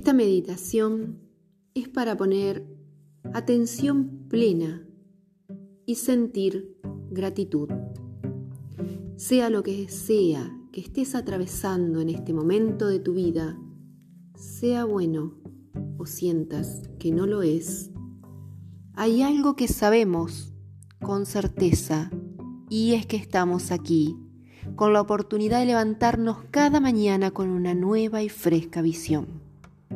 Esta meditación es para poner atención plena y sentir gratitud. Sea lo que sea que estés atravesando en este momento de tu vida, sea bueno o sientas que no lo es, hay algo que sabemos con certeza y es que estamos aquí con la oportunidad de levantarnos cada mañana con una nueva y fresca visión.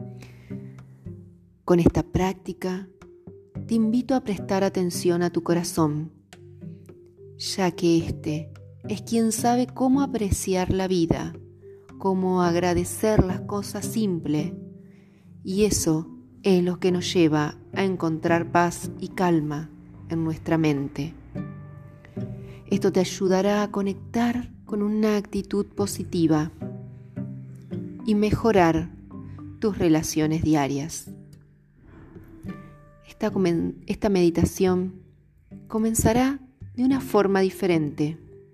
Con esta práctica, te invito a prestar atención a tu corazón, ya que este es quien sabe cómo apreciar la vida, cómo agradecer las cosas simples, y eso es lo que nos lleva a encontrar paz y calma en nuestra mente. Esto te ayudará a conectar con una actitud positiva y mejorar tus relaciones diarias. Esta meditación comenzará de una forma diferente.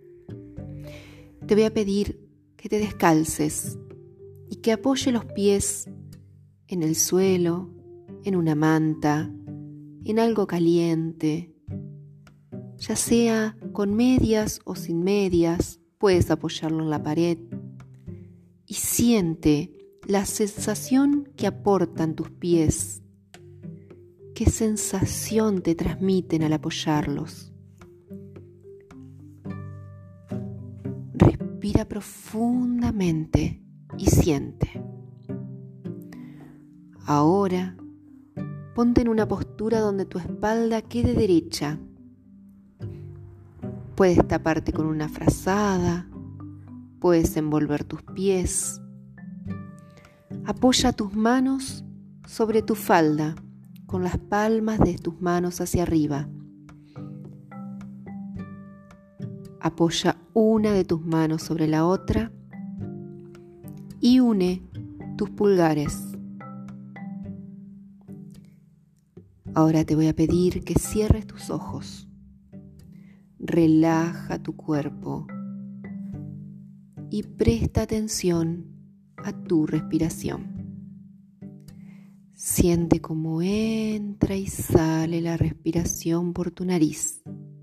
Te voy a pedir que te descalces y que apoye los pies en el suelo, en una manta, en algo caliente, ya sea con medias o sin medias, puedes apoyarlo en la pared y siente la sensación que aportan tus pies. ¿Qué sensación te transmiten al apoyarlos? Respira profundamente y siente. Ahora, ponte en una postura donde tu espalda quede derecha. Puedes taparte con una frazada, puedes envolver tus pies. Apoya tus manos sobre tu falda, con las palmas de tus manos hacia arriba. Apoya una de tus manos sobre la otra y une tus pulgares. Ahora te voy a pedir que cierres tus ojos. Relaja tu cuerpo y presta atención a tu respiración. Siente cómo entra y sale la respiración por tu nariz.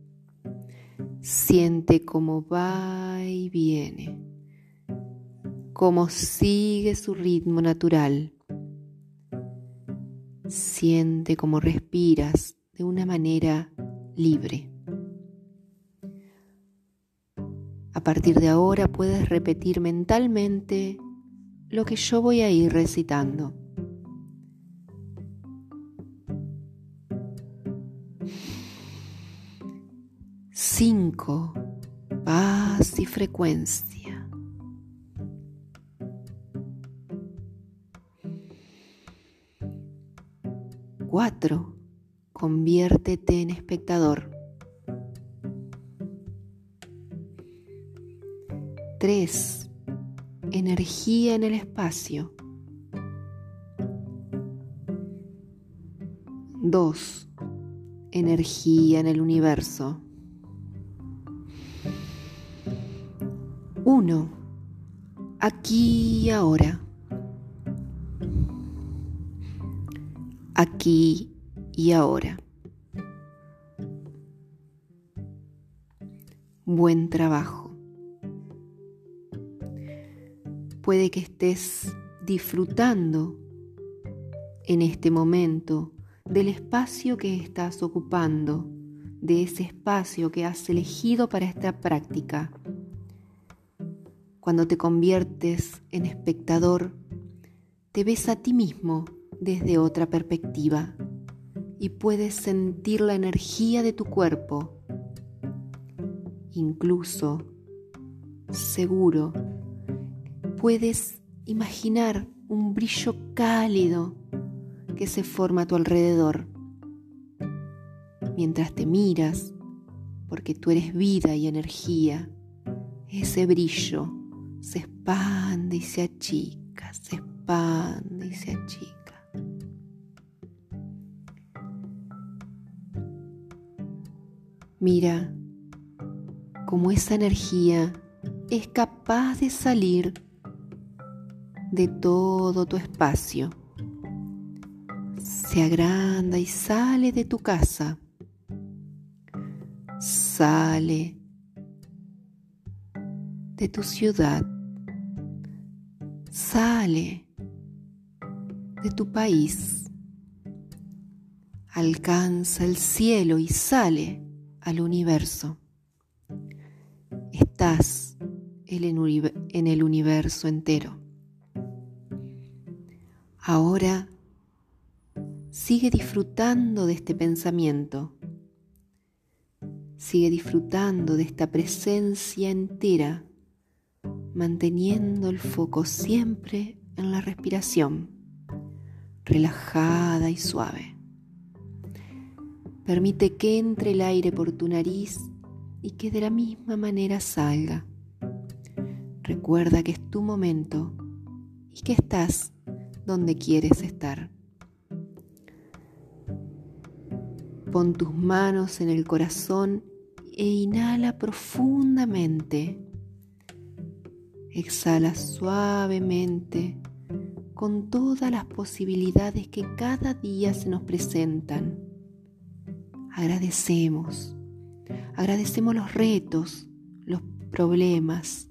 Siente cómo va y viene, cómo sigue su ritmo natural. Siente cómo respiras de una manera libre. A partir de ahora puedes repetir mentalmente lo que yo voy a ir recitando. Cinco, paz y frecuencia. 4, conviértete en espectador. 3, energía en el espacio. 2, energía en el universo. 1, aquí y ahora. Aquí y ahora. Buen trabajo. Puede que estés disfrutando en este momento del espacio que estás ocupando, de ese espacio que has elegido para esta práctica. Cuando te conviertes en espectador, te ves a ti mismo desde otra perspectiva y puedes sentir la energía de tu cuerpo. Incluso, seguro, puedes imaginar un brillo cálido que se forma a tu alrededor mientras te miras, porque tú eres vida y energía. Ese brillo se expande y se achica, se expande y se achica. Mira cómo esa energía es capaz de salir de todo tu espacio se agranda y sale de tu casa, sale de tu ciudad, sale de tu país, alcanza el cielo y sale al universo. Estás en el universo entero. Ahora sigue disfrutando de este pensamiento. Sigue disfrutando de esta presencia entera, manteniendo el foco siempre en la respiración, relajada y suave. Permite que entre el aire por tu nariz y que de la misma manera salga. Recuerda que es tu momento y que estás donde quieres estar. Pon tus manos en el corazón e inhala profundamente. Exhala suavemente con todas las posibilidades que cada día se nos presentan. Agradecemos los retos, los problemas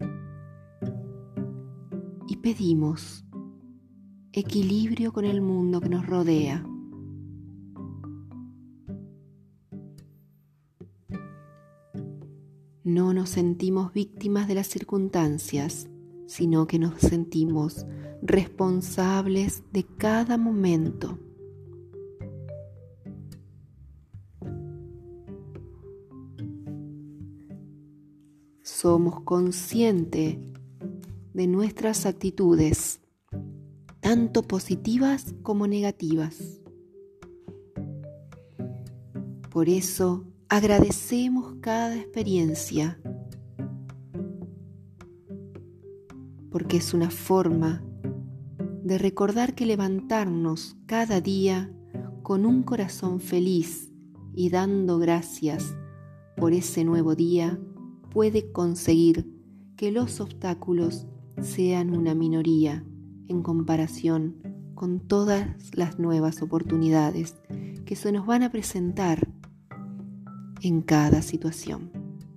y pedimos equilibrio con el mundo que nos rodea. No nos sentimos víctimas de las circunstancias, sino que nos sentimos responsables de cada momento. Somos conscientes de nuestras actitudes, tanto positivas como negativas. Por eso, agradecemos cada experiencia, porque es una forma de recordar que levantarnos cada día con un corazón feliz y dando gracias por ese nuevo día puede conseguir que los obstáculos sean una minoría en comparación con todas las nuevas oportunidades que se nos van a presentar en cada situación.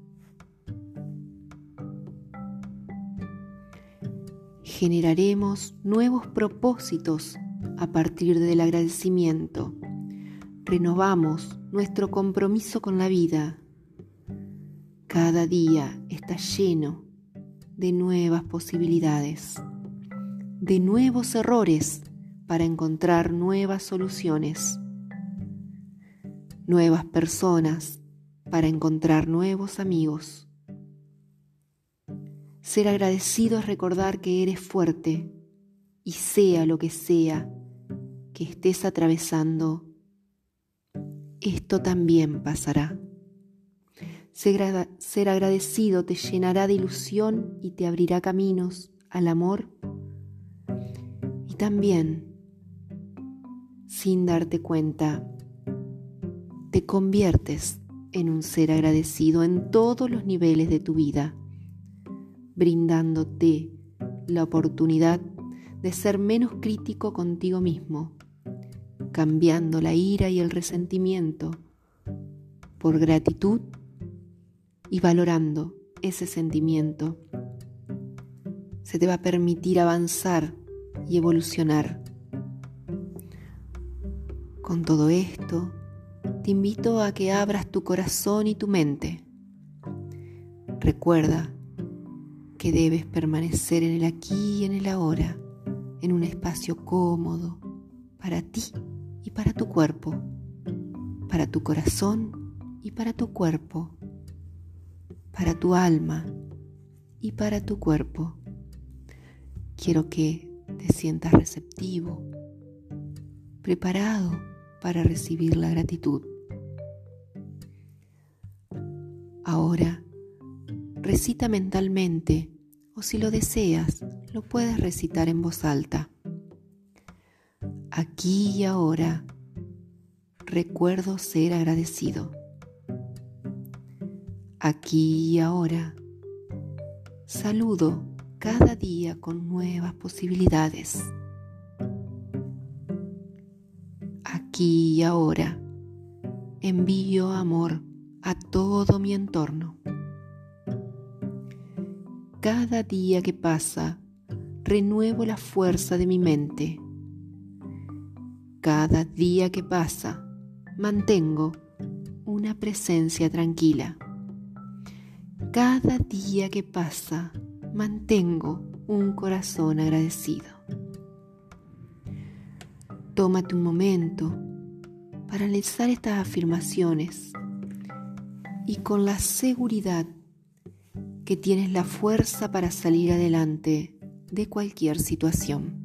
Generaremos nuevos propósitos a partir del agradecimiento. Renovamos nuestro compromiso con la vida. Cada día está lleno de nuevas posibilidades, de nuevos errores para encontrar nuevas soluciones, nuevas personas para encontrar nuevos amigos. Ser agradecido es recordar que eres fuerte y sea lo que sea que estés atravesando, esto también pasará. Ser agradecido te llenará de ilusión y te abrirá caminos al amor. Y también, sin darte cuenta, te conviertes en un ser agradecido en todos los niveles de tu vida, brindándote la oportunidad de ser menos crítico contigo mismo, cambiando la ira y el resentimiento por gratitud y valorando ese sentimiento. Se te va a permitir avanzar y evolucionar. Con todo esto, te invito a que abras tu corazón y tu mente. Recuerda que debes permanecer en el aquí y en el ahora, en un espacio cómodo para ti y para tu cuerpo, para tu corazón y para tu cuerpo, para tu alma y para tu cuerpo. Quiero que te sientas receptivo, preparado para recibir la gratitud. Ahora, recita mentalmente, o si lo deseas, lo puedes recitar en voz alta. Aquí y ahora, recuerdo ser agradecido. Aquí y ahora, saludo cada día con nuevas posibilidades. aquí y ahora. Envío amor a todo mi entorno. Cada día que pasa, renuevo la fuerza de mi mente. Cada día que pasa, mantengo una presencia tranquila. Cada día que pasa, mantengo un corazón agradecido. Tómate un momento para analizar estas afirmaciones y con la seguridad que tienes la fuerza para salir adelante de cualquier situación.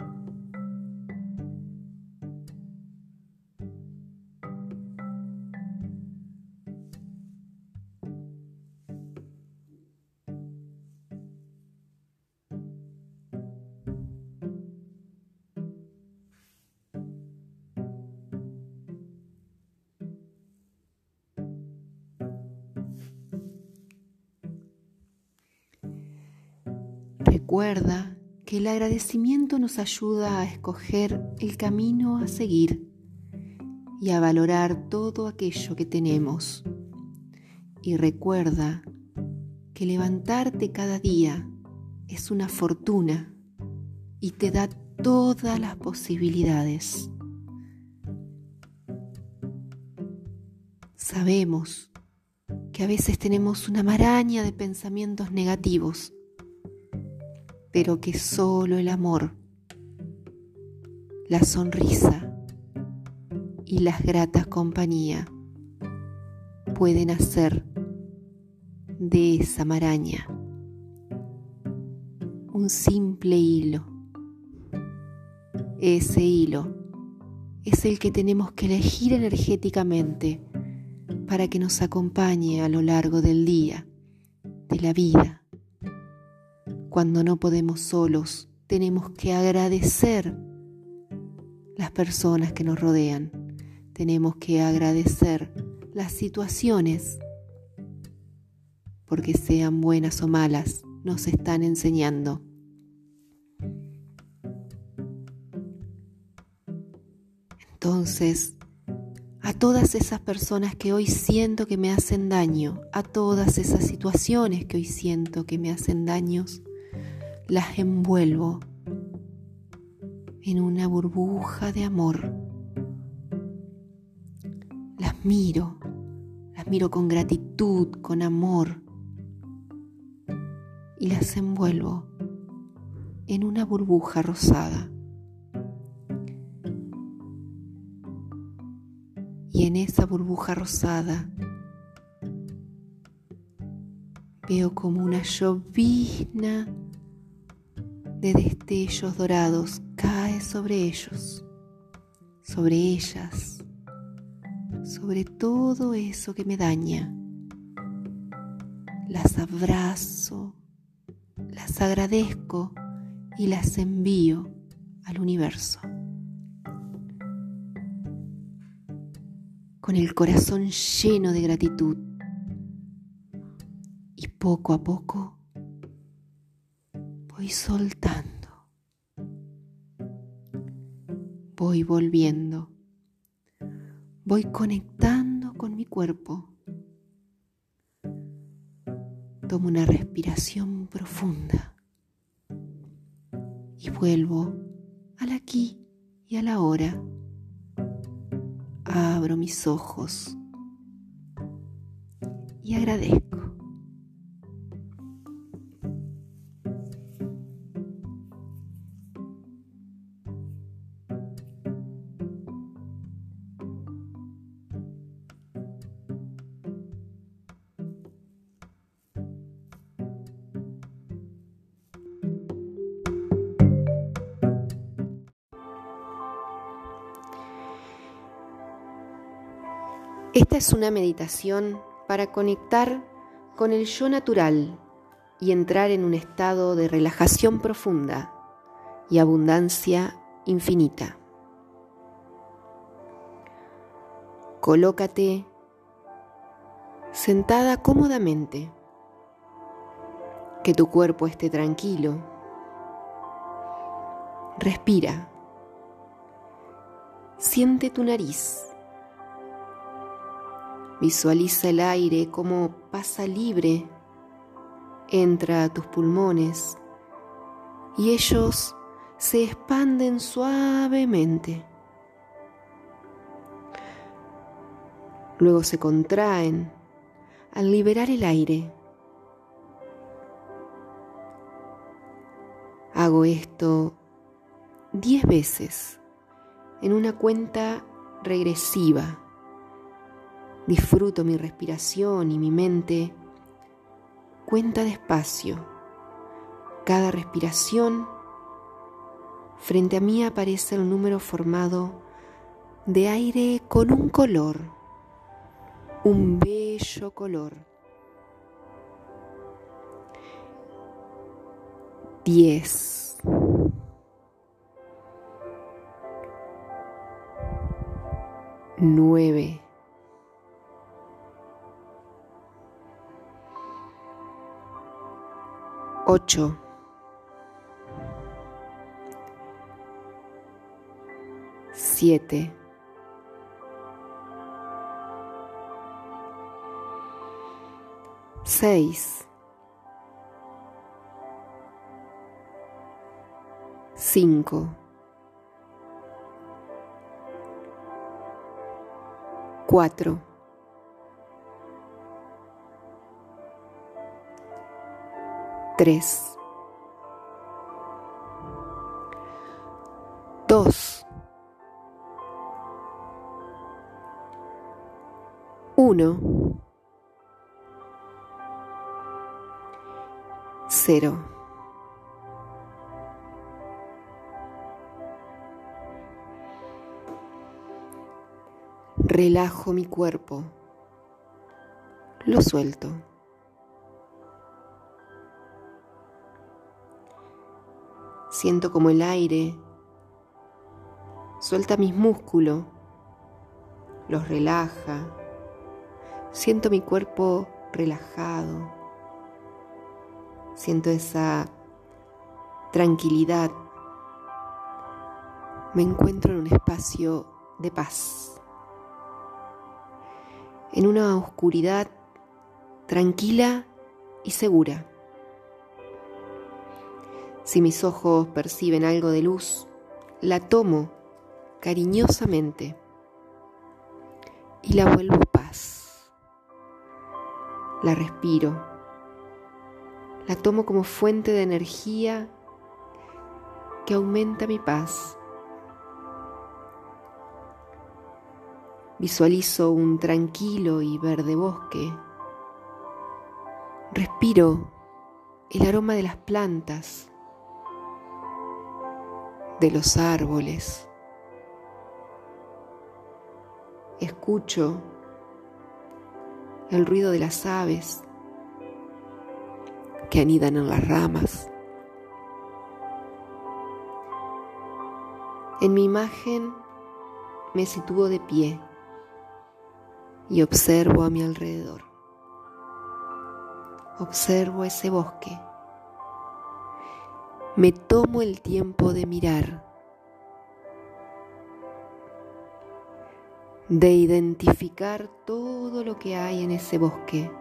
Recuerda que el agradecimiento nos ayuda a escoger el camino a seguir y a valorar todo aquello que tenemos. Y recuerda que levantarte cada día es una fortuna y te da todas las posibilidades. Sabemos que a veces tenemos una maraña de pensamientos negativos, pero que solo el amor, la sonrisa y las gratas compañías pueden hacer de esa maraña un simple hilo. Ese hilo es el que tenemos que elegir energéticamente para que nos acompañe a lo largo del día, de la vida. Cuando no podemos solos, tenemos que agradecer las personas que nos rodean. Tenemos que agradecer las situaciones, porque sean buenas o malas, nos están enseñando. Entonces, a todas esas personas que hoy siento que me hacen daño, a todas esas situaciones que hoy siento que me hacen daños, las envuelvo en una burbuja de amor. Las miro con gratitud, con amor, y las envuelvo en una burbuja rosada. Y en esa burbuja rosada veo como una llovizna de destellos dorados cae sobre ellos, sobre ellas, sobre todo eso que me daña. Las abrazo, las agradezco y las envío al universo. Con el corazón lleno de gratitud, y poco a poco voy soltando, voy volviendo, voy conectando con mi cuerpo. Tomo una respiración profunda y vuelvo al aquí y a la hora. Abro mis ojos y agradezco. Esta es una meditación para conectar con el yo natural y entrar en un estado de relajación profunda y abundancia infinita. Colócate sentada cómodamente, que tu cuerpo esté tranquilo. Respira Siente tu nariz. Visualiza el aire como pasa libre, entra a tus pulmones y ellos se expanden suavemente. Luego se contraen al liberar el aire. Hago esto 10 veces en una cuenta regresiva. Disfruto mi respiración y mi mente cuenta despacio. Cada respiración, frente a mí aparece el número formado de aire con un color, un bello color. 10. 9. 8. 7. 6. 5. 4. 3. 2. 1. 0. Relajo mi cuerpo. Lo suelto. Siento como el aire suelta mis músculos, los relaja. Siento mi cuerpo relajado. Siento esa tranquilidad. Me encuentro en un espacio de paz, en una oscuridad tranquila y segura. Si mis ojos perciben algo de luz, la tomo cariñosamente y la vuelvo paz. La respiro, la tomo como fuente de energía que aumenta mi paz. Visualizo un tranquilo y verde bosque. Respiro el aroma de las plantas, de los árboles. Escucho el ruido de las aves que anidan en las ramas. En mi imagen me sitúo de pie y observo a mi alrededor. Observo ese bosque. Me tomo el tiempo de mirar, de identificar todo lo que hay en ese bosque,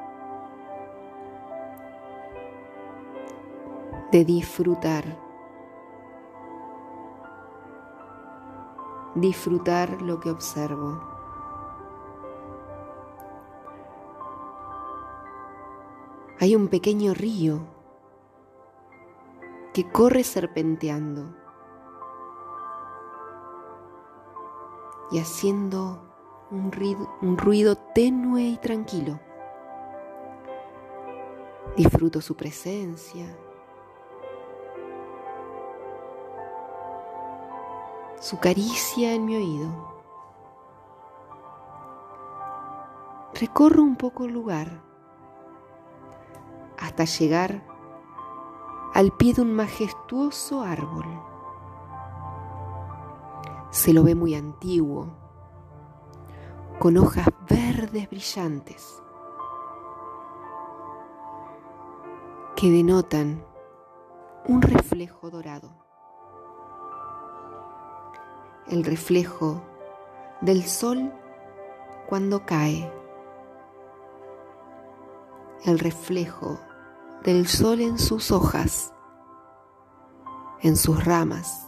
de disfrutar lo que observo. Hay un pequeño río que corre serpenteando y haciendo un ruido tenue y tranquilo. Disfruto su presencia, su caricia en mi oído. Recorro un poco el lugar hasta llegar al pie de un majestuoso árbol. Se lo ve muy antiguo, con hojas verdes brillantes que denotan un reflejo dorado. el reflejo del sol cuando cae, el reflejo del sol en sus hojas, en sus ramas,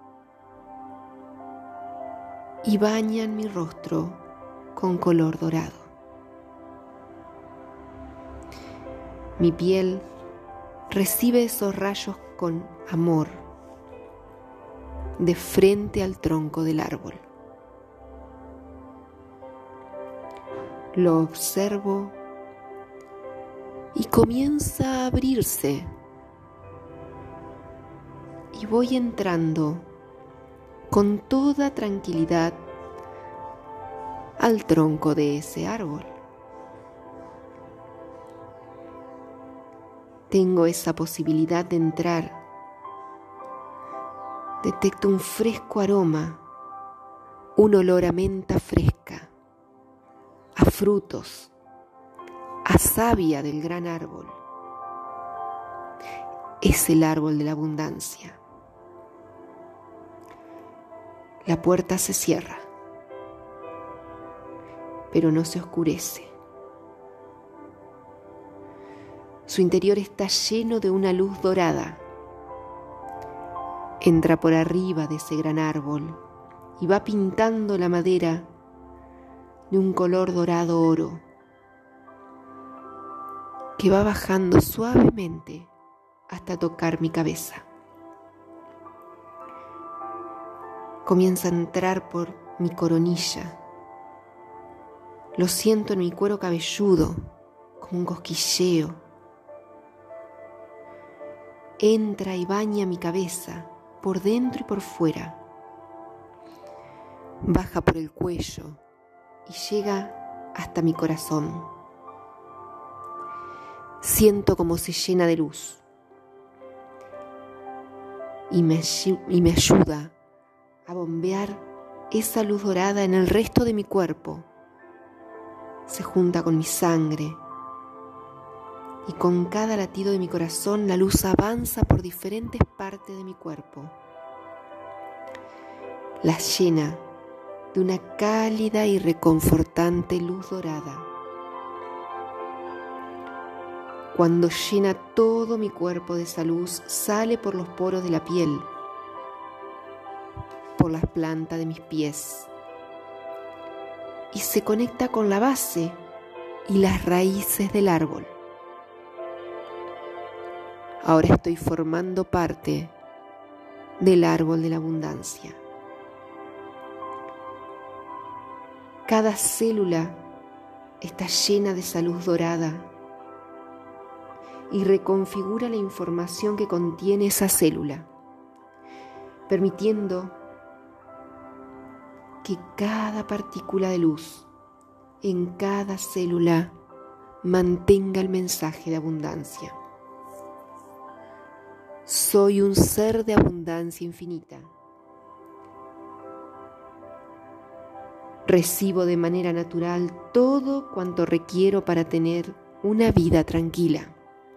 y bañan mi rostro con color dorado. Mi piel recibe esos rayos con amor, de frente al tronco del árbol. Lo observo y comienza a abrirse, y voy entrando con toda tranquilidad al tronco de ese árbol. Tengo esa posibilidad de entrar. Detecto un fresco aroma, un olor a menta fresca, a frutos, a savia del gran árbol. Es el árbol de la abundancia. La puerta se cierra, pero no se oscurece. Su interior está lleno de una luz dorada. Entra por arriba de ese gran árbol y va pintando la madera de un color dorado oro, que va bajando suavemente hasta tocar mi cabeza. Comienza a entrar por mi coronilla. Lo siento en mi cuero cabelludo, como un cosquilleo. Entra y baña mi cabeza, por dentro y por fuera. Baja por el cuello y llega hasta mi corazón. Siento como se llena de luz y me ayuda a bombear esa luz dorada en el resto de mi cuerpo. Se junta con mi sangre y con cada latido de mi corazón la luz avanza por diferentes partes de mi cuerpo. Las llena de una cálida y reconfortante luz dorada. Cuando llena todo mi cuerpo de esa luz, sale por los poros de la piel, por las plantas de mis pies, y se conecta con la base y las raíces del árbol. Ahora estoy formando parte del árbol de la abundancia. Cada célula está llena de esa luz dorada y reconfigura la información que contiene esa célula, permitiendo que cada partícula de luz en cada célula mantenga el mensaje de abundancia. Soy un ser de abundancia infinita. Recibo de manera natural todo cuanto requiero para tener una vida tranquila,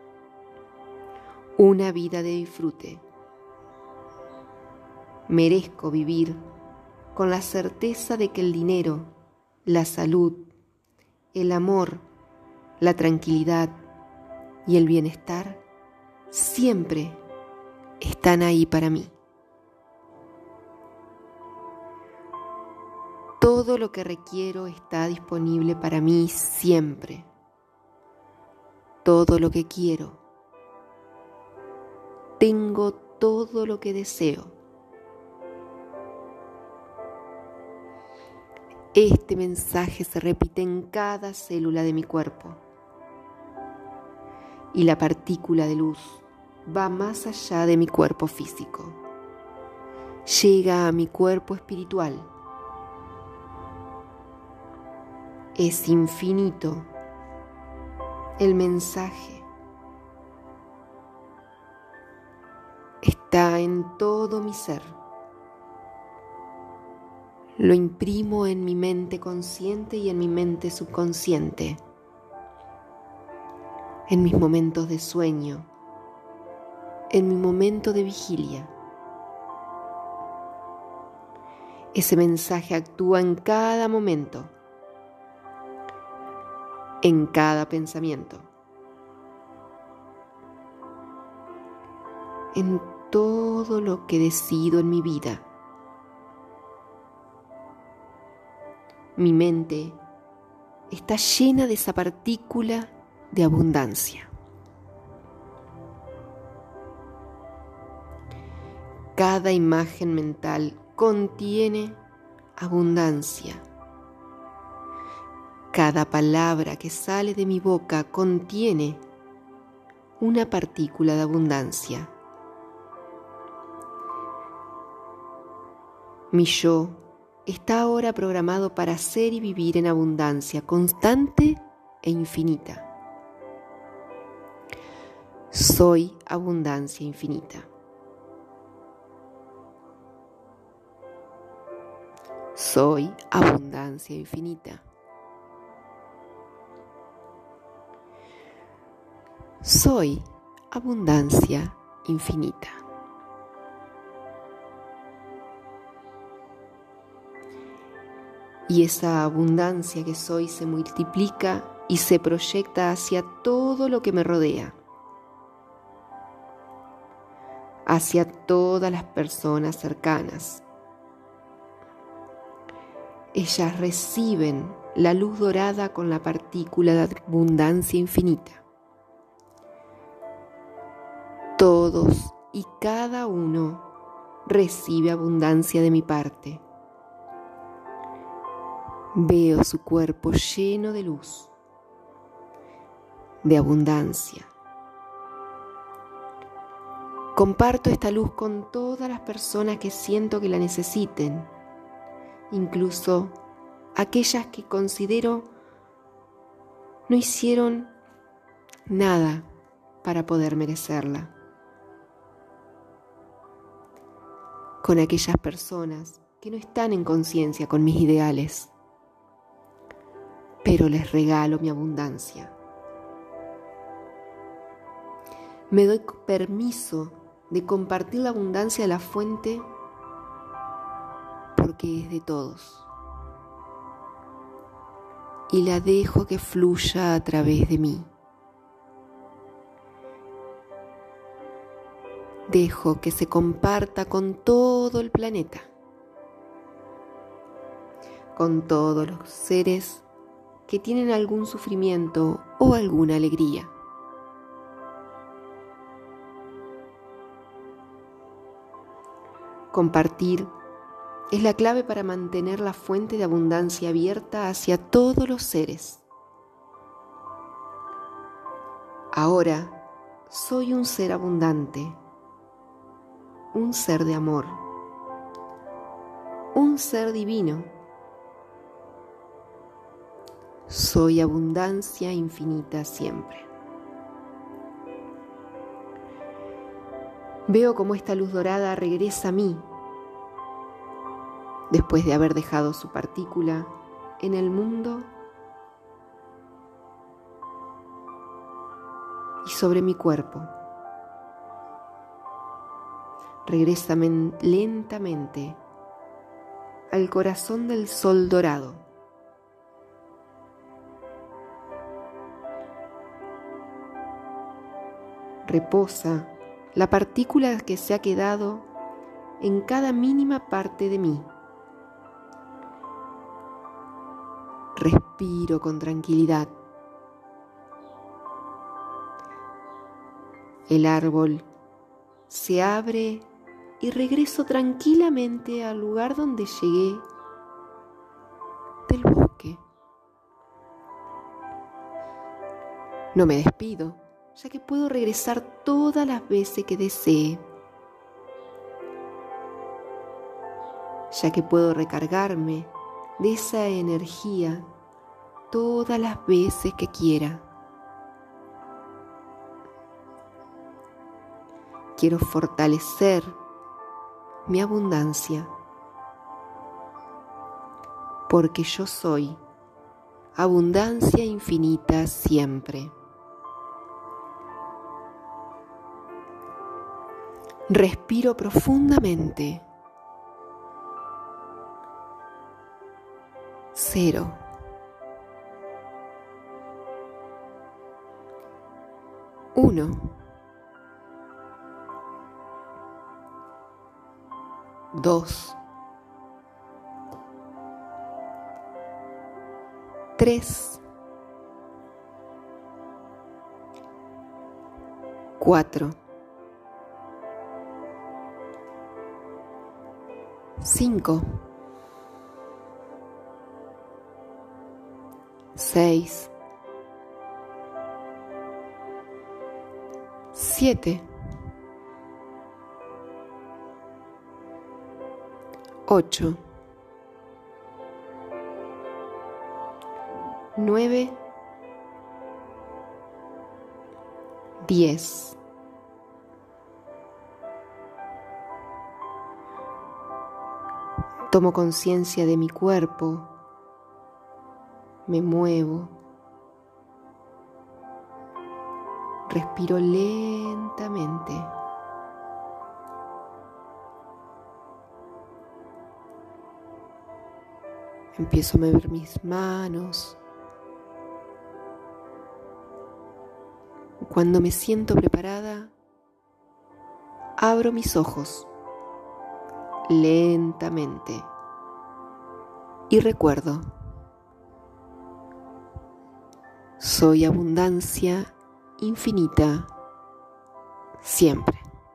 una vida de disfrute. Merezco vivir con la certeza de que el dinero, la salud, el amor, la tranquilidad y el bienestar siempre están ahí para mí. Todo lo que requiero está disponible para mí siempre. Todo lo que quiero. Tengo todo lo que deseo. Este mensaje se repite en cada célula de mi cuerpo. Y la partícula de luz va más allá de mi cuerpo físico. Llega a mi cuerpo espiritual. Es infinito el mensaje. Está en todo mi ser. Lo imprimo en mi mente consciente y en mi mente subconsciente, en mis momentos de sueño, en mi momento de vigilia. Ese mensaje actúa en cada momento, en cada pensamiento, en todo lo que decido en mi vida. Mi mente está llena de esa partícula de abundancia. Cada imagen mental contiene abundancia. Cada palabra que sale de mi boca contiene una partícula de abundancia. Mi yo está ahora programado para ser y vivir en abundancia constante e infinita. Soy abundancia infinita. Soy abundancia infinita. Soy abundancia infinita. Y esa abundancia que soy se multiplica y se proyecta hacia todo lo que me rodea, hacia todas las personas cercanas. Ellas reciben la luz dorada con la partícula de abundancia infinita. Todos y cada uno recibe abundancia de mi parte. Veo su cuerpo lleno de luz, de abundancia. Comparto esta luz con todas las personas que siento que la necesiten, incluso aquellas que considero no hicieron nada para poder merecerla. Con aquellas personas que no están en conciencia con mis ideales, pero les regalo mi abundancia. Me doy permiso de compartir la abundancia de la fuente porque es de todos. Y la dejo que fluya a través de mí. Dejo que se comparta con todo el planeta, con todos los seres que tienen algún sufrimiento o alguna alegría. Compartir es la clave para mantener la fuente de abundancia abierta hacia todos los seres. Ahora soy un ser abundante, un ser de amor, un ser divino. Soy abundancia infinita siempre. Veo cómo esta luz dorada regresa a mí después de haber dejado su partícula en el mundo y sobre mi cuerpo. Regresa lentamente al corazón del sol dorado. Reposa la partícula que se ha quedado en cada mínima parte de mí. Respiro con tranquilidad. El árbol se abre y regreso tranquilamente al lugar donde llegué del bosque. No me despido, ya que puedo regresar todas las veces que desee, ya que puedo recargarme de esa energía todas las veces que quiera. Quiero fortalecer mi abundancia, porque yo soy abundancia infinita siempre. Respiro profundamente. 0. 1. 2. 3. 4. 5. 6. 7. 8. 9. 10. Tomo conciencia de mi cuerpo, me muevo, respiro lentamente. Empiezo a mover mis manos. Cuando me siento preparada, abro mis ojos lentamente y recuerdo: soy abundancia infinita siempre.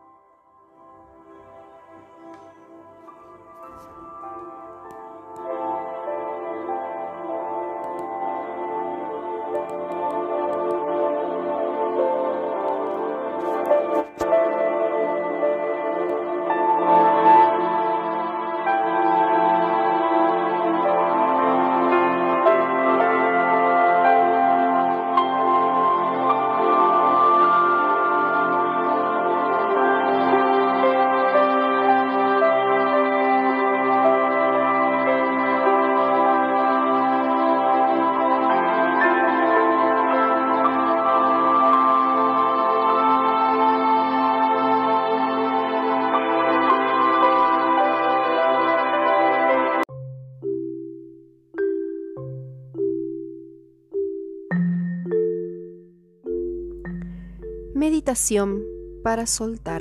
Meditación para soltar.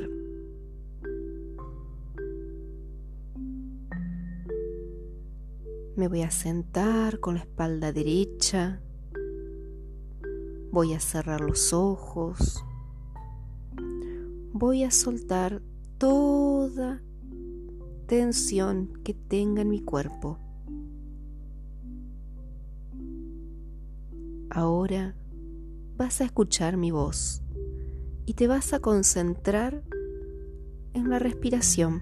Me voy a sentar con la espalda derecha. Voy a cerrar los ojos. Voy a soltar toda tensión que tenga en mi cuerpo. Ahora vas a escuchar mi voz y te vas a concentrar en la respiración.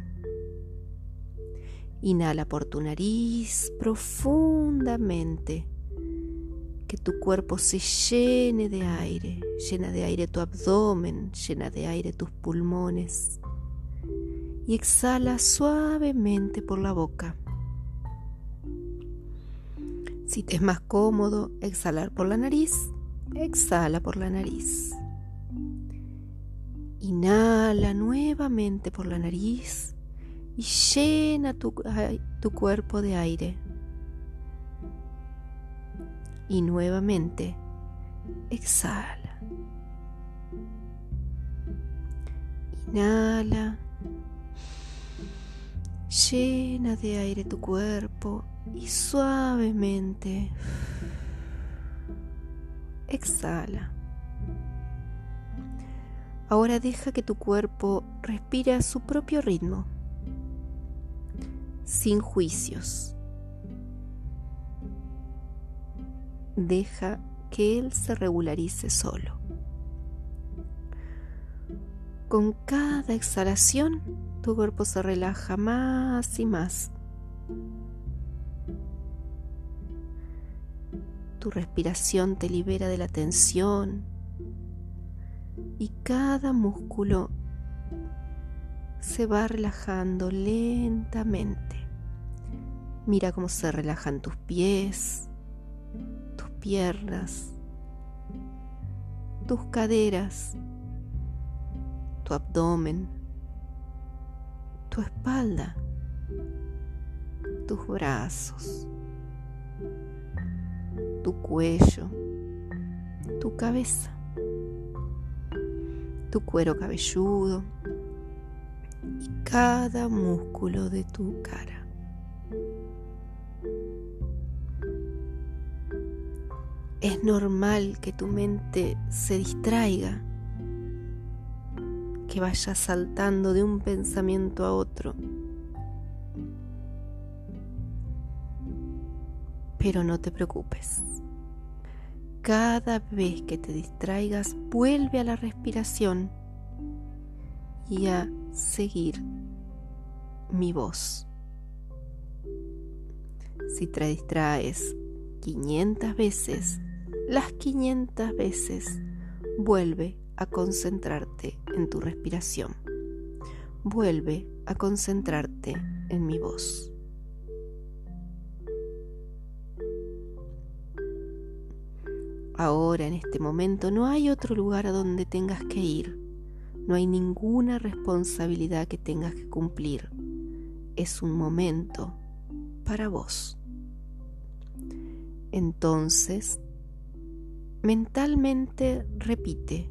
Inhala por tu nariz profundamente, que tu cuerpo se llene de aire, llena de aire tu abdomen, llena de aire tus pulmones. Y exhala suavemente por la boca. Si te es más cómodo exhalar por la nariz, exhala por la nariz. Inhala nuevamente por la nariz y llena tu cuerpo de aire. Y nuevamente exhala. Inhala. Llena de aire tu cuerpo y suavemente exhala. Ahora deja que tu cuerpo respire a su propio ritmo, sin juicios. Deja que él se regularice solo. Con cada exhalación, tu cuerpo se relaja más y más. Tu respiración te libera de la tensión y cada músculo se va relajando lentamente. Mira cómo se relajan tus pies, tus piernas, tus caderas, tu abdomen, tu espalda, tus brazos, tu cuello, tu cabeza, tu cuero cabelludo y cada músculo de tu cara. Es normal que tu mente se distraiga, que vaya saltando de un pensamiento a otro. Pero no te preocupes. Cada vez que te distraigas, vuelve a la respiración y a seguir mi voz. Si te distraes 500 veces, las 500 veces vuelve a concentrarte en tu respiración. Vuelve a concentrarte en mi voz. Ahora, en este momento, no hay otro lugar a donde tengas que ir. No hay ninguna responsabilidad que tengas que cumplir. Es un momento para vos. Entonces, mentalmente repite: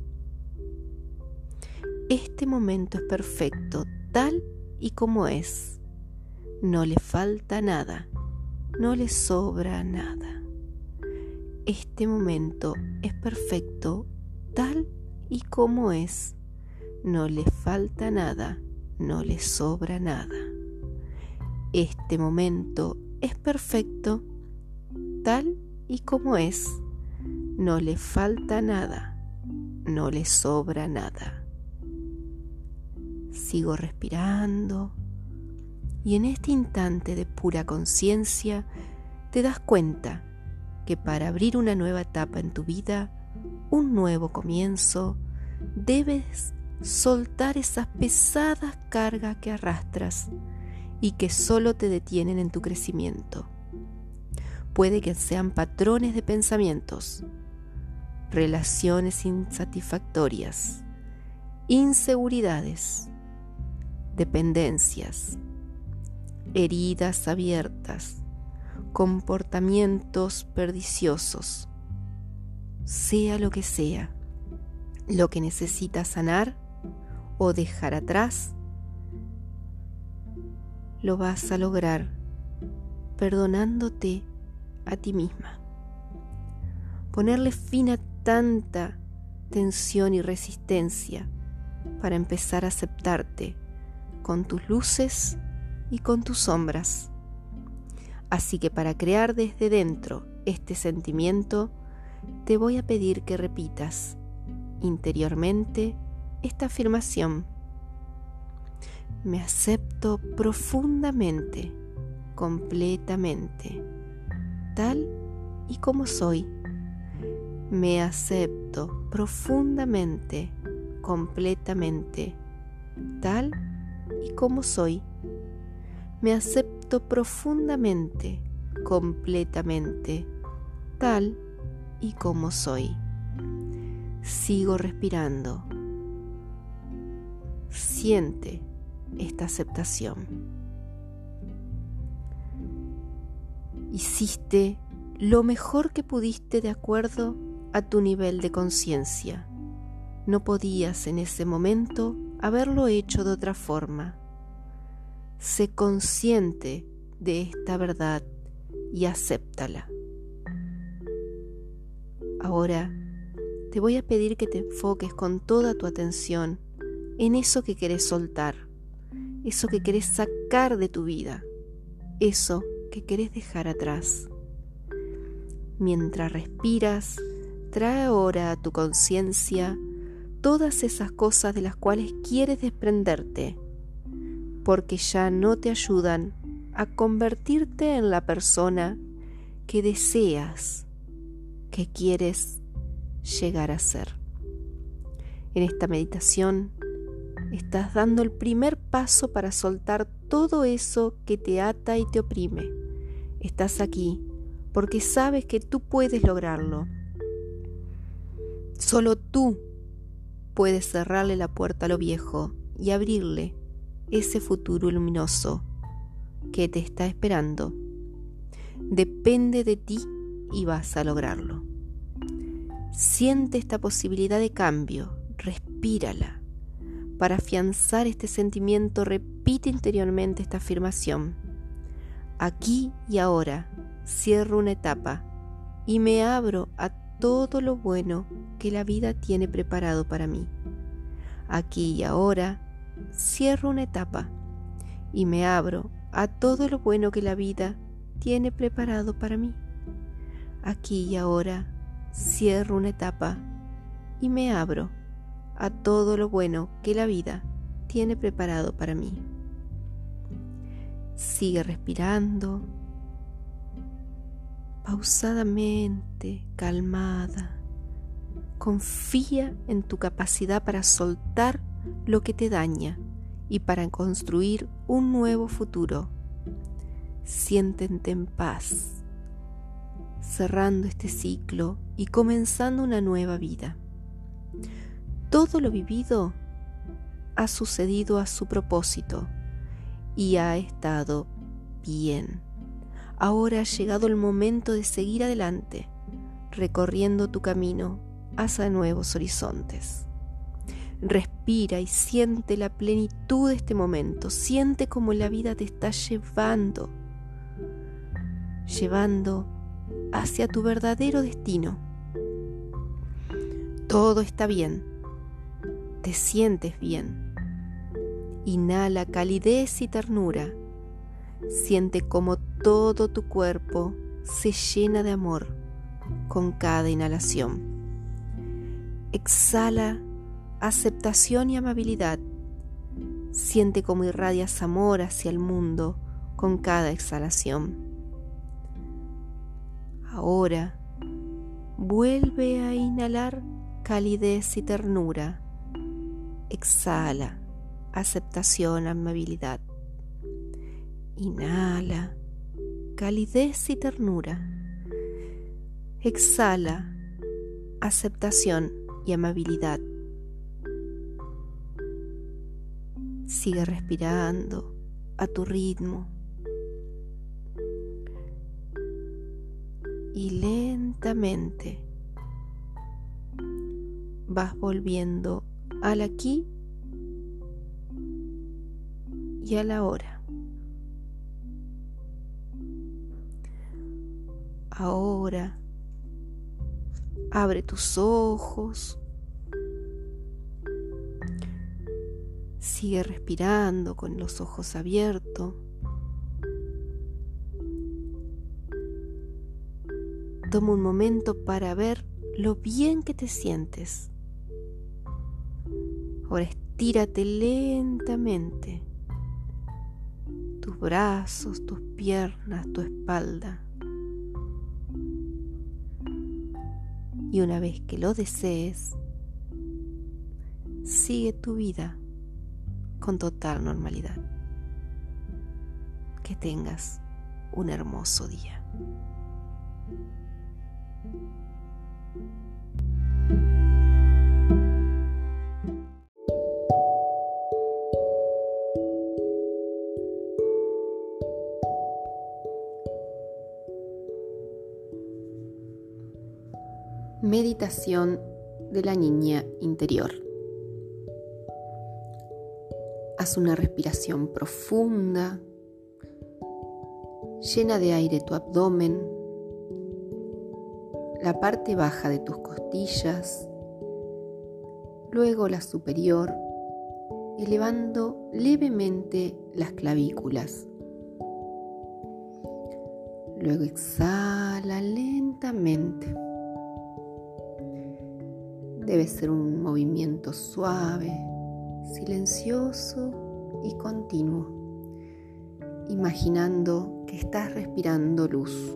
este momento es perfecto, tal y como es. No le falta nada, no le sobra nada. Este momento es perfecto, tal y como es. No le falta nada, no le sobra nada. Este momento es perfecto, tal y como es. No le falta nada, no le sobra nada. Sigo respirando y en este instante de pura conciencia te das cuenta que para abrir una nueva etapa en tu vida, un nuevo comienzo, debes soltar esas pesadas cargas que arrastras y que solo te detienen en tu crecimiento. Puede que sean patrones de pensamientos, relaciones insatisfactorias, inseguridades, dependencias, heridas abiertas, comportamientos perniciosos. Sea lo que sea, lo que necesitas sanar o dejar atrás, lo vas a lograr perdonándote a ti misma. Ponerle fin a tanta tensión y resistencia para empezar a aceptarte con tus luces y con tus sombras. Así que para crear desde dentro este sentimiento, te voy a pedir que repitas interiormente esta afirmación: me acepto profundamente, completamente, tal y como soy. Me acepto profundamente, completamente, tal y como soy. Me acepto profundamente, completamente, tal y como soy. Sigo respirando. Siente esta aceptación. Hiciste lo mejor que pudiste de acuerdo a tu nivel de conciencia. No podías en ese momento haberlo hecho de otra forma. Sé consciente de esta verdad y acéptala. Ahora te voy a pedir que te enfoques con toda tu atención en eso que querés soltar, eso que querés sacar de tu vida, eso que querés dejar atrás. Mientras respiras, trae ahora a tu conciencia todas esas cosas de las cuales quieres desprenderte, porque ya no te ayudan a convertirte en la persona que deseas, que quieres llegar a ser. En esta meditación estás dando el primer paso para soltar todo eso que te ata y te oprime. Estás aquí porque sabes que tú puedes lograrlo. Solo tú puedes cerrarle la puerta a lo viejo y abrirle ese futuro luminoso que te está esperando. Depende de ti y vas a lograrlo. Siente esta posibilidad de cambio, respírala. Para afianzar este sentimiento, repite interiormente esta afirmación. Aquí y ahora cierro una etapa y me abro a todo lo bueno que la vida tiene preparado para mí. Aquí y ahora cierro una etapa y me abro a todo lo bueno que la vida tiene preparado para mí. Aquí y ahora cierro una etapa y me abro a todo lo bueno que la vida tiene preparado para mí. Sigue respirando, pausadamente, calmada. Confía en tu capacidad para soltar lo que te daña y para construir un nuevo futuro. Siéntete en paz, cerrando este ciclo y comenzando una nueva vida. Todo lo vivido ha sucedido a su propósito y ha estado bien. Ahora ha llegado el momento de seguir adelante, recorriendo tu camino hacia nuevos horizontes. Respira y siente la plenitud de este momento. Siente cómo la vida te está llevando hacia tu verdadero destino. Todo está bien. Te sientes bien. Inhala calidez y ternura. Siente cómo todo tu cuerpo se llena de amor con cada inhalación. Exhala aceptación y amabilidad. Siente cómo irradias amor hacia el mundo con cada exhalación. Ahora vuelve a inhalar calidez y ternura. Exhala aceptación, amabilidad. Inhala calidez y ternura. Exhala aceptación y amabilidad. Sigue respirando a tu ritmo y lentamente vas volviendo al aquí y a la hora. Ahora abre tus ojos, sigue respirando con los ojos abiertos. Toma un momento para ver lo bien que te sientes. Ahora estírate lentamente. Tus brazos, tus piernas, tu espalda. Y una vez que lo desees, sigue tu vida con total normalidad. Que tengas un hermoso día. Meditación de la niña interior. Haz una respiración profunda, llena de aire tu abdomen, la parte baja de tus costillas, luego la superior, elevando levemente las clavículas. Luego exhala lentamente. Debe ser un movimiento suave, silencioso y continuo, imaginando que estás respirando luz.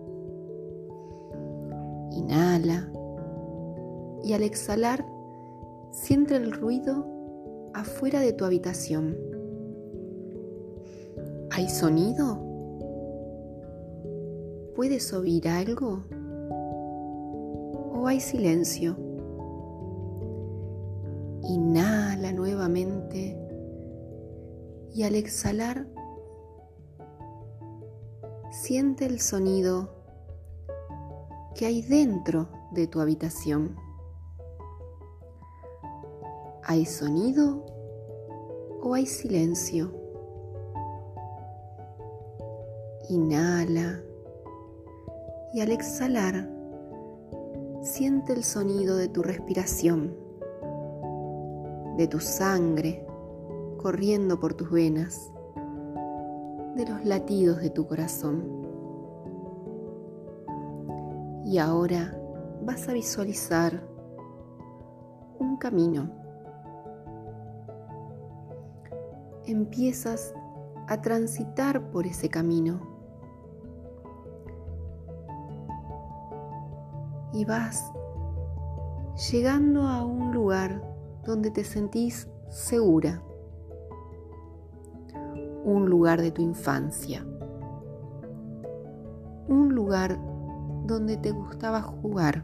Inhala y al exhalar siente el ruido afuera de tu habitación. ¿Hay sonido? ¿Puedes oír algo? ¿O hay silencio? Inhala nuevamente y al exhalar siente el sonido que hay dentro de tu habitación. ¿Hay sonido o hay silencio? Inhala y al exhalar, siente el sonido de tu respiración, de tu sangre corriendo por tus venas, de los latidos de tu corazón. Y ahora vas a visualizar un camino. Empiezas a transitar por ese camino y vas llegando a un lugar donde te sentís segura, un lugar de tu infancia, un lugar donde te gustaba jugar.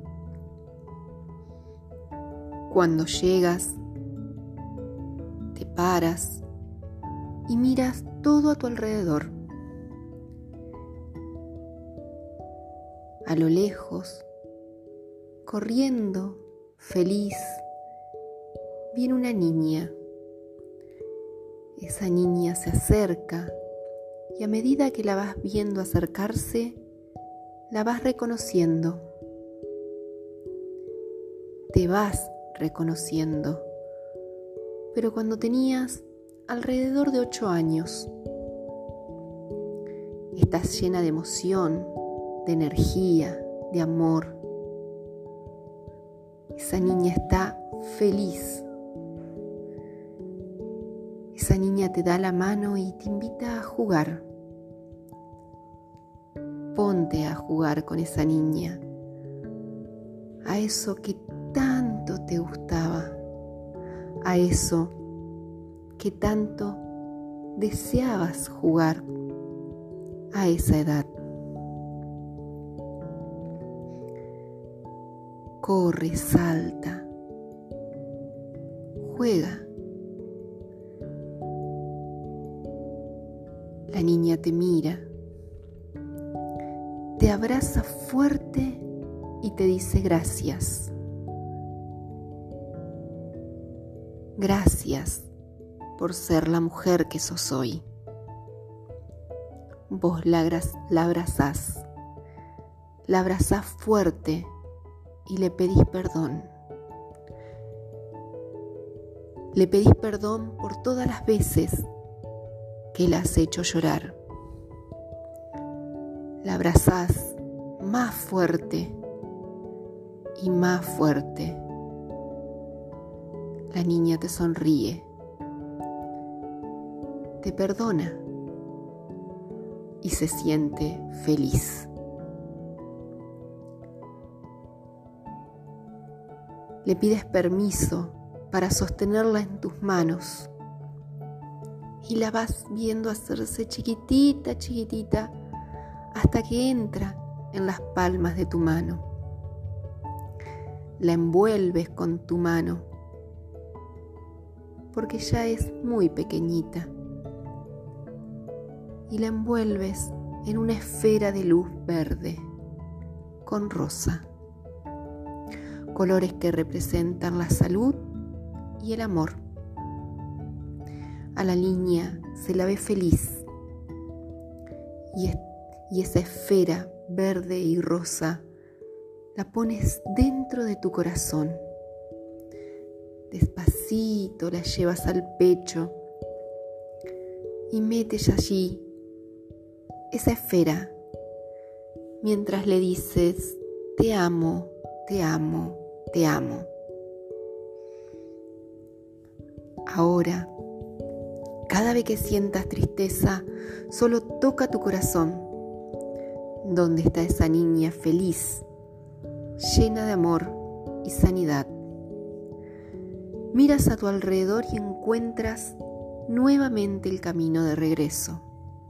Cuando llegas, te paras y miras todo a tu alrededor. A lo lejos, corriendo, feliz, viene una niña. Esa niña se acerca y a medida que la vas viendo acercarse, la vas reconociendo. Te vas reconociendo. Pero cuando tenías alrededor de 8 años, estás llena de emoción, de energía, de amor. Esa niña está feliz. Esa niña te da la mano y te invita a jugar. Ponte a jugar con esa niña, a eso que tanto te gustaba, a eso que tanto deseabas jugar a esa edad. Corre, salta, juega. La niña te mira, te abraza fuerte y te dice gracias. Gracias por ser la mujer que sos hoy. Vos la abrazás fuerte y le pedís perdón. Le pedís perdón por todas las veces que la has hecho llorar. La abrazás más fuerte y más fuerte. La niña te sonríe, te perdona y se siente feliz. Le pides permiso para sostenerla en tus manos y la vas viendo hacerse chiquitita, chiquitita, hasta que entra en las palmas de tu mano. La envuelves con tu mano, porque ya es muy pequeñita, y la envuelves en una esfera de luz verde con rosa, colores que representan la salud y el amor. A la niña se la ve feliz y esa esfera verde y rosa la pones dentro de tu corazón. Despacito la llevas al pecho y metes allí esa esfera mientras le dices: te amo, te amo, te amo. Ahora, cada vez que sientas tristeza, solo toca tu corazón, donde está esa niña feliz, llena de amor y sanidad. Miras a tu alrededor y encuentras nuevamente el camino de regreso.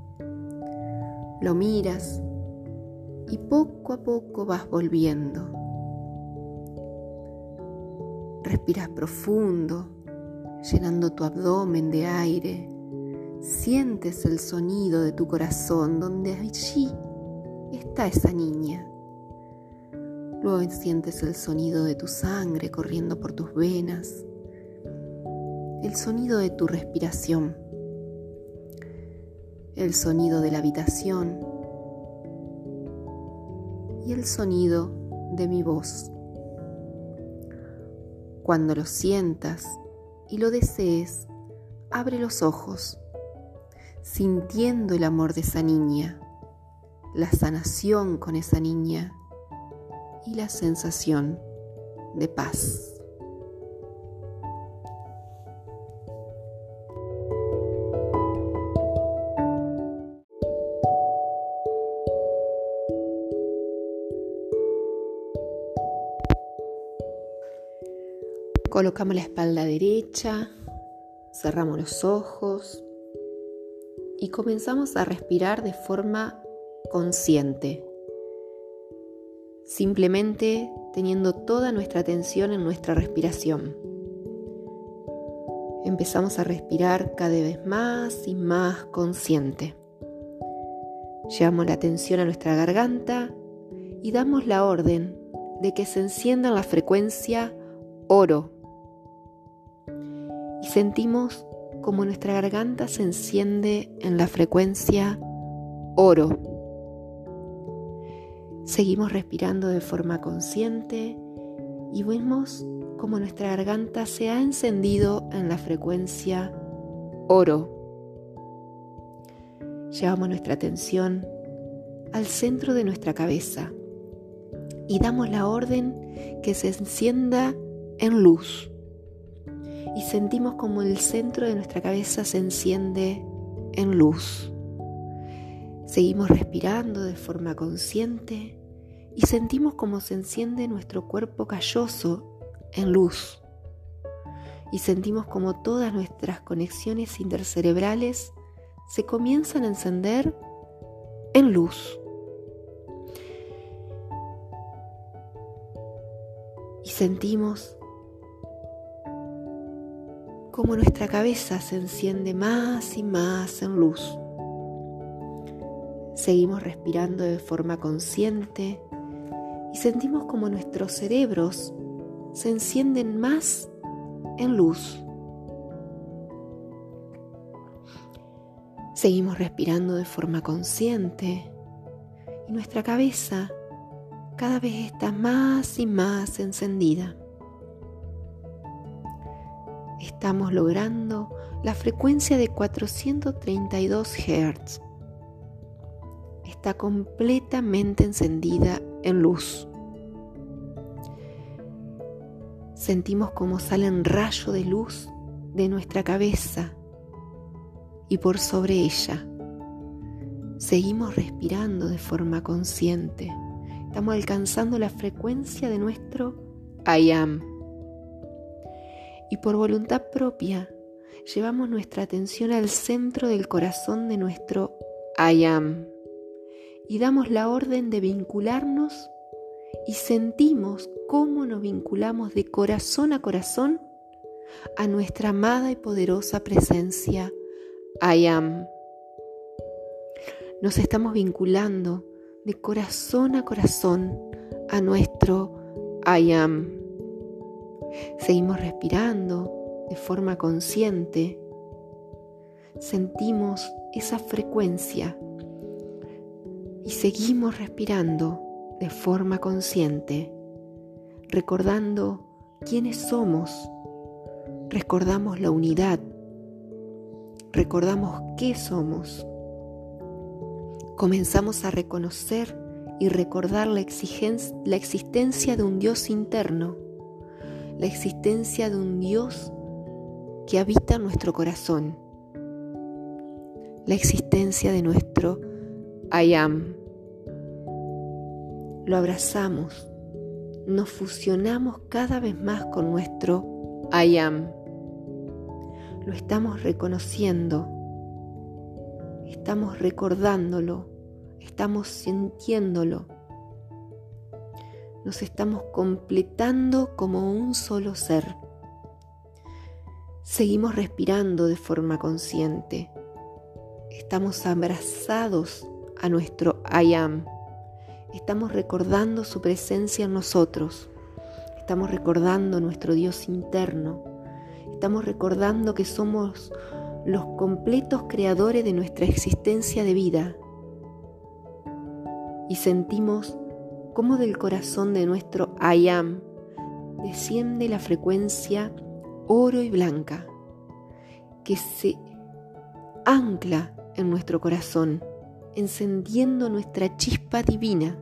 Lo miras y poco a poco vas volviendo. Respiras profundo, llenando tu abdomen de aire. Sientes el sonido de tu corazón, donde allí está esa niña. Luego sientes el sonido de tu sangre corriendo por tus venas, el sonido de tu respiración, el sonido de la habitación y el sonido de mi voz. Cuando lo sientas y lo desees, abre los ojos, sintiendo el amor de esa niña, la sanación con esa niña y la sensación de paz. Colocamos la espalda derecha, cerramos los ojos y comenzamos a respirar de forma consciente, simplemente teniendo toda nuestra atención en nuestra respiración. Empezamos a respirar cada vez más y más consciente. Llevamos la atención a nuestra garganta y damos la orden de que se encienda la frecuencia oro. Y sentimos como nuestra garganta se enciende en la frecuencia oro. Seguimos respirando de forma consciente y vemos como nuestra garganta se ha encendido en la frecuencia oro. Llevamos nuestra atención al centro de nuestra cabeza y damos la orden que se encienda en luz. Y sentimos como el centro de nuestra cabeza se enciende en luz. Seguimos respirando de forma consciente y sentimos como se enciende nuestro cuerpo calloso en luz. Y sentimos como todas nuestras conexiones intercerebrales se comienzan a encender en luz. Y sentimos como nuestra cabeza se enciende más y más en luz. Seguimos respirando de forma consciente y sentimos como nuestros cerebros se encienden más en luz. Seguimos respirando de forma consciente y nuestra cabeza cada vez está más y más encendida. Estamos logrando la frecuencia de 432 Hz. Está completamente encendida en luz. Sentimos como salen rayos de luz de nuestra cabeza y por sobre ella. Seguimos respirando de forma consciente. Estamos alcanzando la frecuencia de nuestro I Am. Y por voluntad propia, llevamos nuestra atención al centro del corazón de nuestro I Am. Y damos la orden de vincularnos y sentimos cómo nos vinculamos de corazón a corazón a nuestra amada y poderosa presencia I Am. Nos estamos vinculando de corazón a corazón a nuestro I Am. Seguimos respirando de forma consciente. Sentimos esa frecuencia y seguimos respirando de forma consciente, recordando quiénes somos. Recordamos la unidad, recordamos qué somos. Comenzamos a reconocer y recordar la existencia de un Dios interno, la existencia de un Dios que habita en nuestro corazón, la existencia de nuestro I Am. Lo abrazamos, nos fusionamos cada vez más con nuestro I Am. Lo estamos reconociendo, estamos recordándolo, estamos sintiéndolo. Nos estamos completando como un solo ser. Seguimos respirando de forma consciente. Estamos abrazados a nuestro I Am. estamos recordando su presencia en nosotros. Estamos recordando nuestro Dios interno. Estamos recordando que somos los completos creadores de nuestra existencia de vida. Y sentimos cómo del corazón de nuestro I Am desciende la frecuencia oro y blanca, que se ancla en nuestro corazón, encendiendo nuestra chispa divina.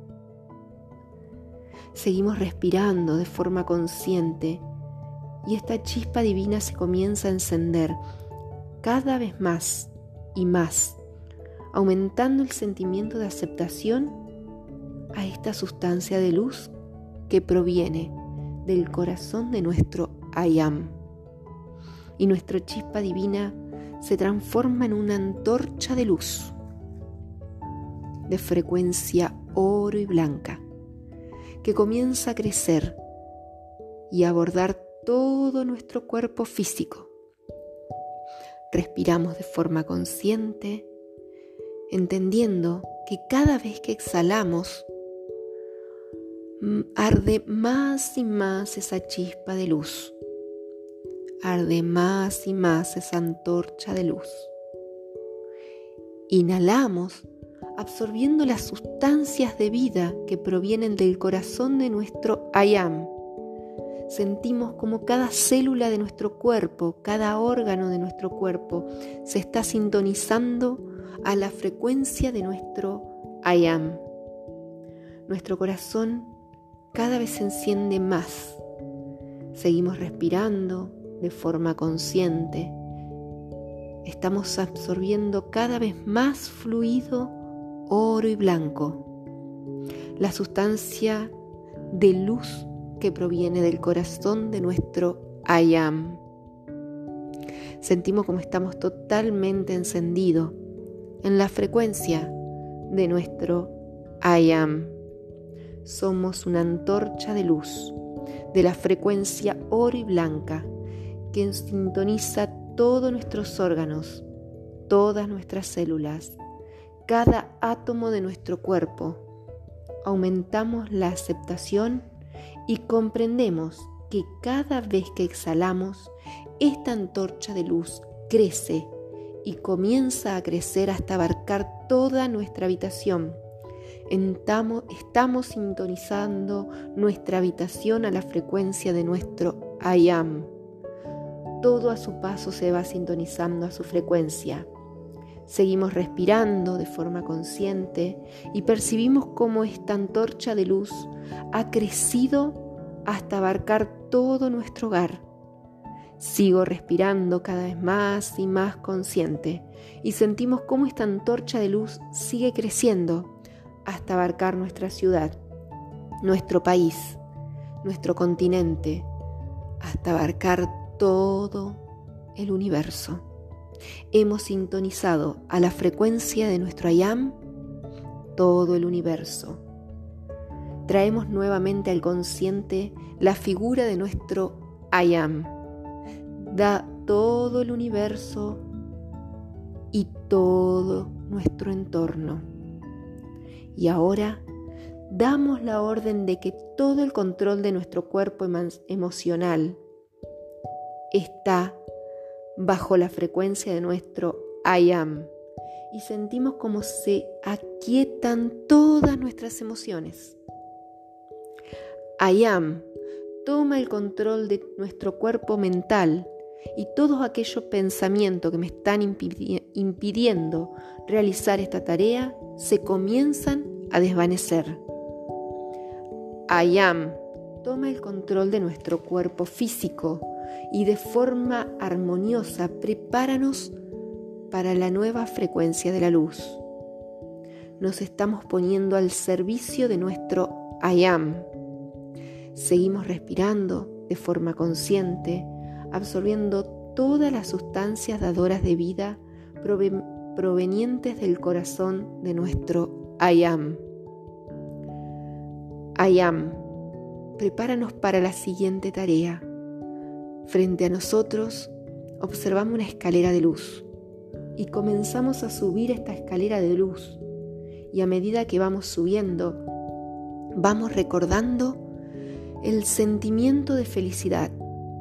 Seguimos respirando de forma consciente y esta chispa divina se comienza a encender cada vez más y más, aumentando el sentimiento de aceptación a esta sustancia de luz que proviene del corazón de nuestro I Am. Y nuestra chispa divina se transforma en una antorcha de luz de frecuencia oro y blanca, que comienza a crecer y a abordar todo nuestro cuerpo físico. Respiramos de forma consciente, entendiendo que cada vez que exhalamos, arde más y más esa chispa de luz. Arde más y más esa antorcha de luz. Inhalamos, absorbiendo las sustancias de vida que provienen del corazón de nuestro I Am. Sentimos como cada célula de nuestro cuerpo, cada órgano de nuestro cuerpo se está sintonizando a la frecuencia de nuestro I Am. Nuestro corazón cada vez se enciende más. Seguimos respirando de forma consciente. Estamos absorbiendo cada vez más fluido oro y blanco, la sustancia de luz que proviene del corazón de nuestro I Am. Sentimos como estamos totalmente encendidos en la frecuencia de nuestro I Am. Somos una antorcha de luz de la frecuencia oro y blanca que sintoniza todos nuestros órganos, todas nuestras células, cada átomo de nuestro cuerpo. Aumentamos la aceptación y comprendemos que cada vez que exhalamos, esta antorcha de luz crece y comienza a crecer hasta abarcar toda nuestra habitación. Estamos sintonizando nuestra habitación a la frecuencia de nuestro I Am. Todo a su paso se va sintonizando a su frecuencia. Seguimos respirando de forma consciente y percibimos cómo esta antorcha de luz ha crecido hasta abarcar todo nuestro hogar. Sigo respirando cada vez más y más consciente y sentimos cómo esta antorcha de luz sigue creciendo hasta abarcar nuestra ciudad, nuestro país, nuestro continente, hasta abarcar todo el universo. Hemos sintonizado a la frecuencia de nuestro I Am todo el universo. Traemos nuevamente al consciente la figura de nuestro I Am. Da todo el universo y todo nuestro entorno. Y ahora damos la orden de que todo el control de nuestro cuerpo emocional está bajo la frecuencia de nuestro I Am y sentimos como se aquietan todas nuestras emociones. I Am toma el control de nuestro cuerpo mental y todos aquellos pensamientos que me están impidiendo realizar esta tarea se comienzan a desvanecer. I Am toma el control de nuestro cuerpo físico y de forma armoniosa prepáranos para la nueva frecuencia de la luz. Nos estamos poniendo al servicio de nuestro I Am. Seguimos respirando de forma consciente, absorbiendo todas las sustancias dadoras de vida provenientes del corazón de nuestro I Am. I Am, prepáranos para la siguiente tarea. Frente a nosotros observamos una escalera de luz y comenzamos a subir esta escalera de luz Y a medida que vamos subiendo, vamos recordando el sentimiento de felicidad.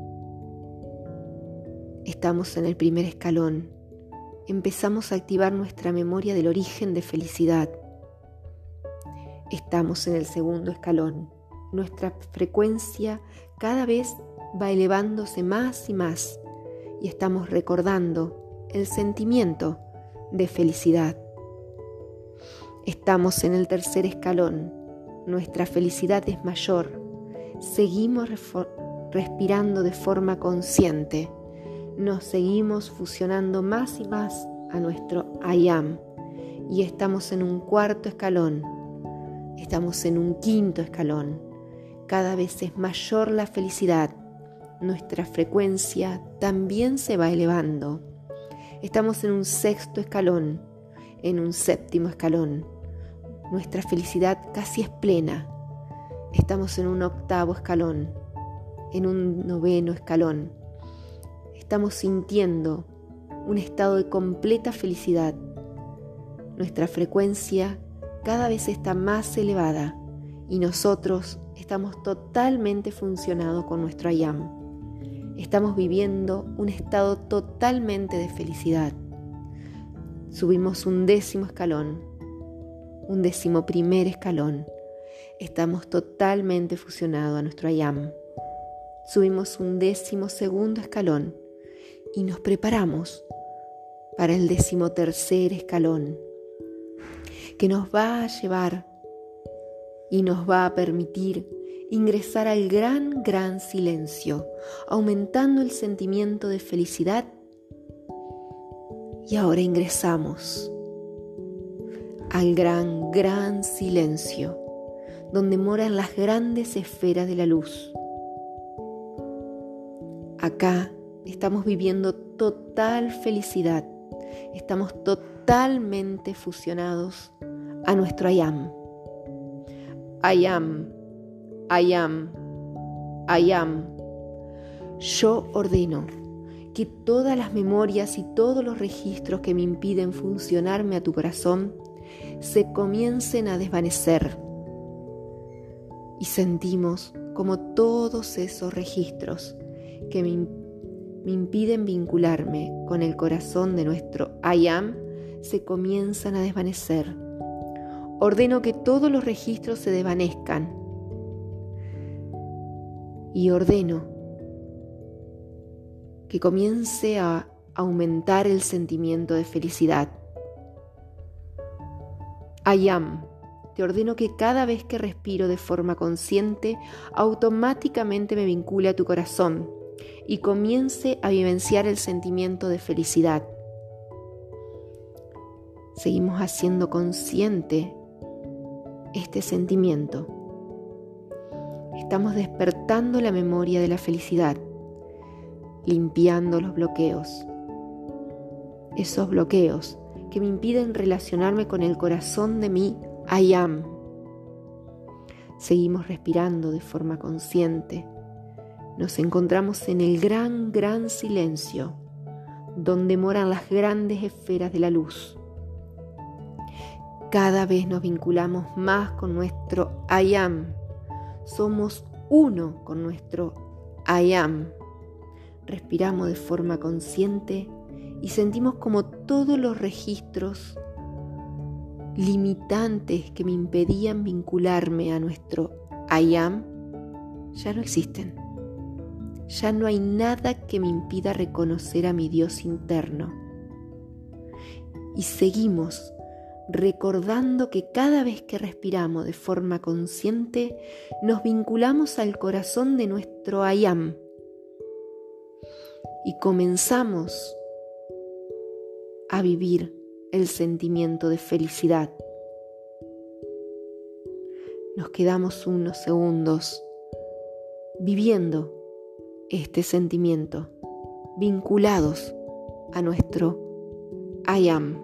Estamos en el primer escalón. Empezamos a activar nuestra memoria del origen de felicidad. Estamos en el segundo escalón. Nuestra frecuencia cada vez va elevándose más y más y estamos recordando el sentimiento de felicidad. Estamos en el tercer escalón. Nuestra felicidad es mayor. Seguimos respirando de forma consciente. Nos seguimos fusionando más y más a nuestro I am y estamos en un cuarto escalón. Estamos en un quinto escalón. Cada vez es mayor la felicidad. Nuestra frecuencia también se va elevando. Estamos en un sexto escalón, en un séptimo escalón. Nuestra felicidad casi es plena. Estamos en un octavo escalón, en un noveno escalón. Estamos sintiendo un estado de completa felicidad. Nuestra frecuencia cada vez está más elevada y nosotros estamos totalmente funcionados con nuestro I am. Estamos viviendo un estado totalmente de felicidad. Subimos un décimo escalón, un 11º escalón. Estamos totalmente fusionados a nuestro I am. Subimos un 12º escalón y nos preparamos para el 13º escalón, que nos va a llevar y nos va a permitir ingresar al gran silencio, aumentando el sentimiento de felicidad. Y ahora ingresamos al gran silencio, donde moran las grandes esferas de la luz. Acá estamos viviendo total felicidad, estamos totalmente fusionados a nuestro I am. I am, I am, I am. Yo ordeno que todas las memorias y todos los registros que me impiden funcionarme a tu corazón se comiencen a desvanecer. Y sentimos como todos esos registros que me impiden vincularme con el corazón de nuestro I am se comienzan a desvanecer. Ordeno que todos los registros se desvanezcan y ordeno que comience a aumentar el sentimiento de felicidad. I am. Te ordeno que cada vez que respiro de forma consciente, automáticamente me vincule a tu corazón y comience a vivenciar el sentimiento de felicidad. Seguimos haciendo consciente este sentimiento. Estamos despertando la memoria de la felicidad, limpiando los bloqueos. Esos bloqueos que me impiden relacionarme con el corazón de mí I am. Seguimos respirando de forma consciente. Nos encontramos en el gran silencio, donde moran las grandes esferas de la luz. Cada vez nos vinculamos más con nuestro I am. Somos uno con nuestro I am. Respiramos de forma consciente y sentimos como todos los registros limitantes que me impedían vincularme a nuestro I am ya no existen. Ya no hay nada que me impida reconocer a mi Dios interno. Y seguimos recordando que cada vez que respiramos de forma consciente, nos vinculamos al corazón de nuestro I am. Y comenzamos a vivir el sentimiento de felicidad. Nos quedamos unos segundos viviendo este sentimiento, vinculados a nuestro I am.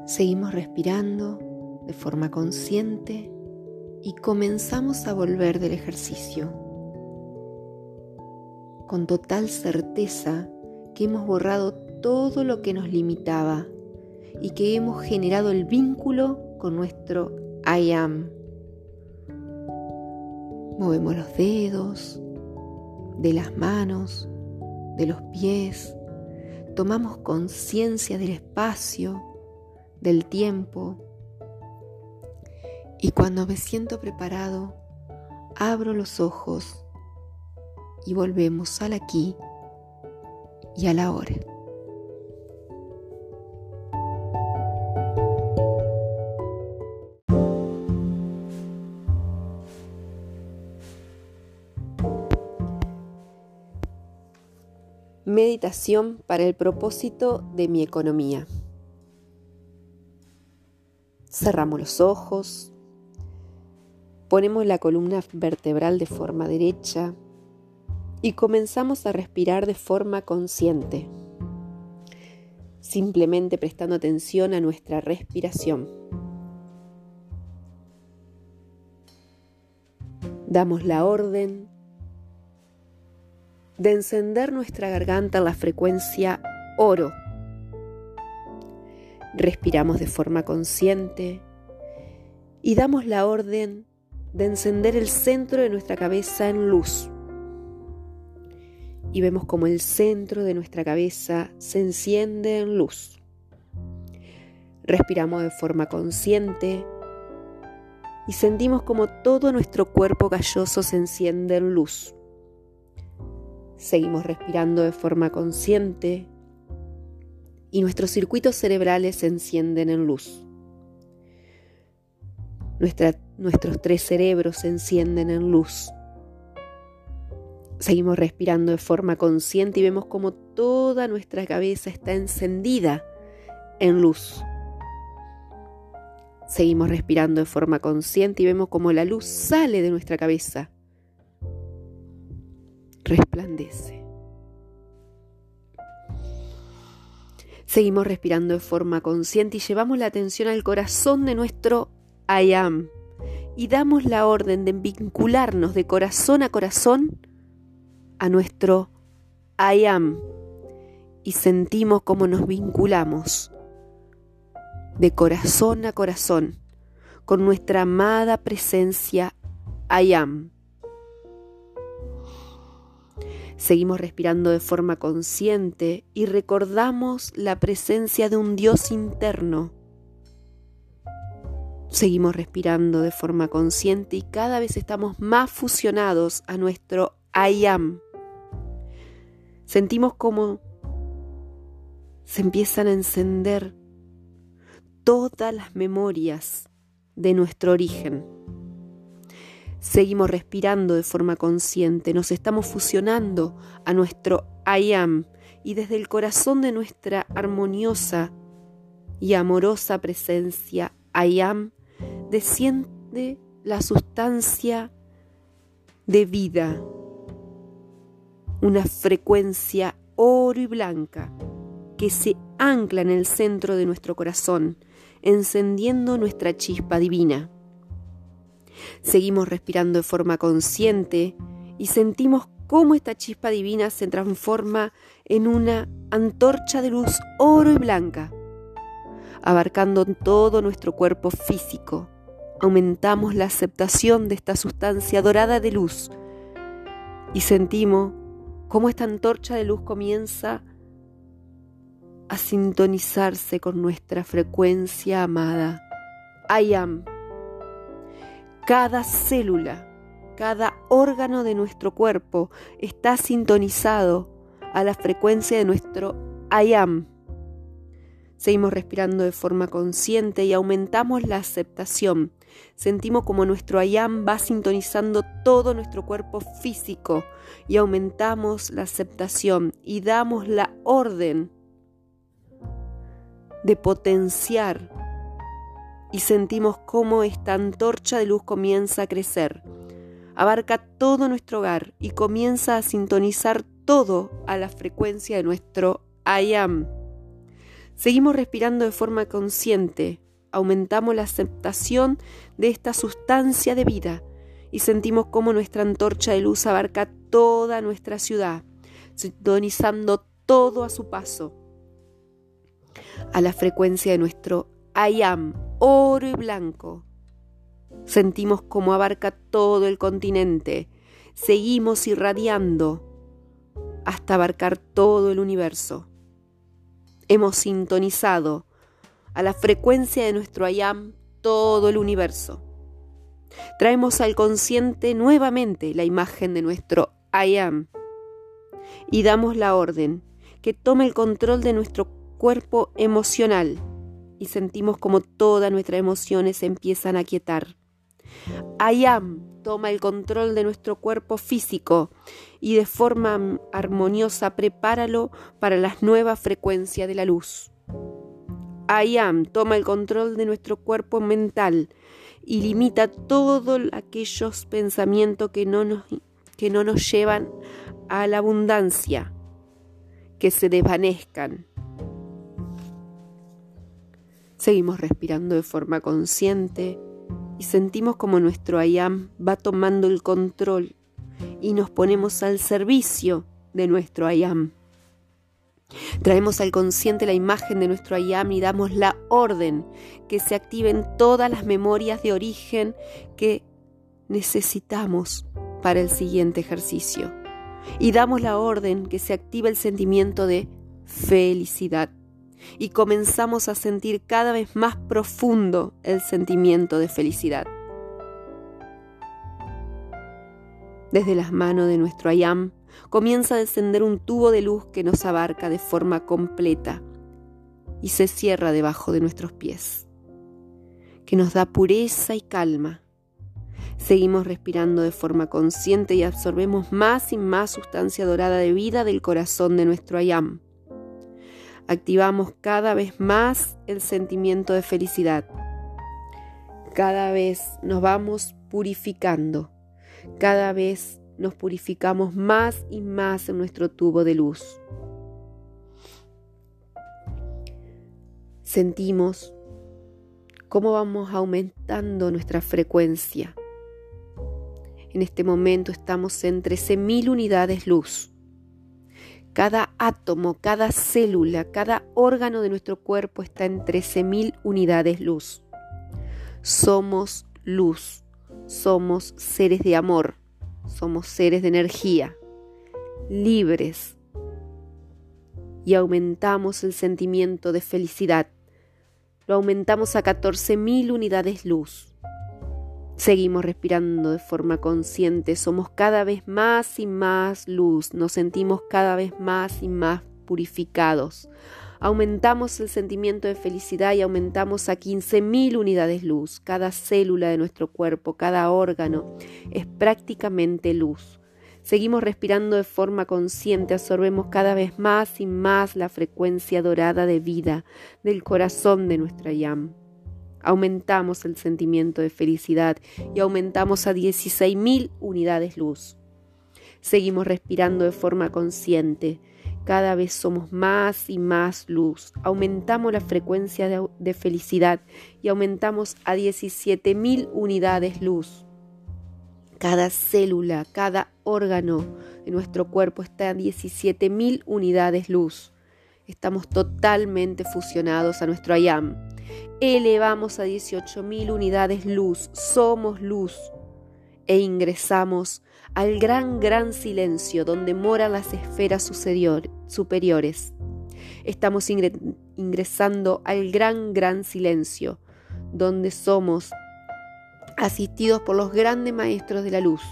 Seguimos respirando de forma consciente y comenzamos a volver del ejercicio con total certeza que hemos borrado todo lo que nos limitaba y que hemos generado el vínculo con nuestro I am. Movemos los dedos de las manos, de los pies, tomamos conciencia del espacio, del tiempo, y cuando me siento preparado, abro los ojos y volvemos al aquí y a la ahora. Meditación para el propósito de mi economía. Cerramos los ojos, ponemos la columna vertebral de forma derecha y comenzamos a respirar de forma consciente, simplemente prestando atención a nuestra respiración. Damos la orden de encender nuestra garganta en la frecuencia oro. Respiramos de forma consciente y damos la orden de encender el centro de nuestra cabeza en luz. Y vemos como el centro de nuestra cabeza se enciende en luz. Respiramos de forma consciente y sentimos como todo nuestro cuerpo calloso se enciende en luz. Seguimos respirando de forma consciente y nuestros circuitos cerebrales se encienden en luz. Nuestros 3 cerebros se encienden en luz. Seguimos respirando de forma consciente y vemos como toda nuestra cabeza está encendida en luz. Seguimos respirando de forma consciente y vemos como la luz sale de nuestra cabeza. Resplandece. Seguimos respirando de forma consciente y llevamos la atención al corazón de nuestro I am y damos la orden de vincularnos de corazón a nuestro I am y sentimos cómo nos vinculamos de corazón a corazón con nuestra amada presencia I am. Seguimos respirando de forma consciente y recordamos la presencia de un Dios interno. Seguimos respirando de forma consciente y cada vez estamos más fusionados a nuestro I am. Sentimos como se empiezan a encender todas las memorias de nuestro origen. Seguimos respirando de forma consciente, nos estamos fusionando a nuestro I am y desde el corazón de nuestra armoniosa y amorosa presencia I am desciende la sustancia de vida, una frecuencia oro y blanca que se ancla en el centro de nuestro corazón, encendiendo nuestra chispa divina. Seguimos respirando de forma consciente y sentimos cómo esta chispa divina se transforma en una antorcha de luz oro y blanca, abarcando todo nuestro cuerpo físico. Aumentamos la aceptación de esta sustancia dorada de luz y sentimos cómo esta antorcha de luz comienza a sintonizarse con nuestra frecuencia amada. I am. Cada célula, cada órgano de nuestro cuerpo está sintonizado a la frecuencia de nuestro I am. Seguimos respirando de forma consciente y aumentamos la aceptación. Sentimos como nuestro I am va sintonizando todo nuestro cuerpo físico y aumentamos la aceptación y damos la orden de potenciar y sentimos cómo esta antorcha de luz comienza a crecer. Abarca todo nuestro hogar y comienza a sintonizar todo a la frecuencia de nuestro I am. Seguimos respirando de forma consciente, aumentamos la aceptación de esta sustancia de vida y sentimos cómo nuestra antorcha de luz abarca toda nuestra ciudad, sintonizando todo a su paso, a la frecuencia de nuestro I Am, oro y blanco. Sentimos cómo abarca todo el continente, seguimos irradiando hasta abarcar todo el universo. Hemos sintonizado a la frecuencia de nuestro I Am todo el universo. Traemos al consciente nuevamente la imagen de nuestro I Am y damos la orden que tome el control de nuestro cuerpo emocional y sentimos como todas nuestras emociones se empiezan a aquietar. I Am toma el control de nuestro cuerpo físico y de forma armoniosa prepáralo para las nuevas frecuencias de la luz. I Am toma el control de nuestro cuerpo mental y limita todos aquellos pensamientos que no nos llevan a la abundancia, que se desvanezcan. Seguimos respirando de forma consciente y sentimos como nuestro I Am va tomando el control y nos ponemos al servicio de nuestro I Am. Traemos al consciente la imagen de nuestro I Am y damos la orden que se activen todas las memorias de origen que necesitamos para el siguiente ejercicio. Y damos la orden que se active el sentimiento de felicidad. Y comenzamos a sentir cada vez más profundo el sentimiento de felicidad. Desde las manos de nuestro I Am comienza a descender un tubo de luz que nos abarca de forma completa y se cierra debajo de nuestros pies, que nos da pureza y calma. Seguimos respirando de forma consciente y absorbemos más y más sustancia dorada de vida del corazón de nuestro I Am. Activamos cada vez más el sentimiento de felicidad. Cada vez nos vamos purificando. Cada vez nos purificamos más y más en nuestro tubo de luz. Sentimos cómo vamos aumentando nuestra frecuencia. En este momento estamos en 13.000 unidades luz. Cada átomo, cada célula, cada órgano de nuestro cuerpo está en 13.000 unidades luz. Somos luz, somos seres de amor, somos seres de energía, libres. Y aumentamos el sentimiento de felicidad. Lo aumentamos a 14.000 unidades luz. Seguimos respirando de forma consciente, somos cada vez más y más luz, nos sentimos cada vez más y más purificados. Aumentamos el sentimiento de felicidad y aumentamos a 15.000 unidades luz. Cada célula de nuestro cuerpo, cada órgano es prácticamente luz. Seguimos respirando de forma consciente, absorbemos cada vez más y más la frecuencia dorada de vida del corazón de nuestra I Am. Aumentamos el sentimiento de felicidad y aumentamos a 16.000 unidades luz. Seguimos respirando de forma consciente. Cada vez somos más y más luz. Aumentamos la frecuencia de felicidad y aumentamos a 17.000 unidades luz. Cada célula, cada órgano de nuestro cuerpo está a 17.000 unidades luz. Estamos totalmente fusionados a nuestro I Am. Elevamos a 18.000 unidades luz, somos luz e ingresamos al gran silencio donde moran las esferas superiores. Estamos ingresando al gran silencio donde somos asistidos por los grandes maestros de la luz.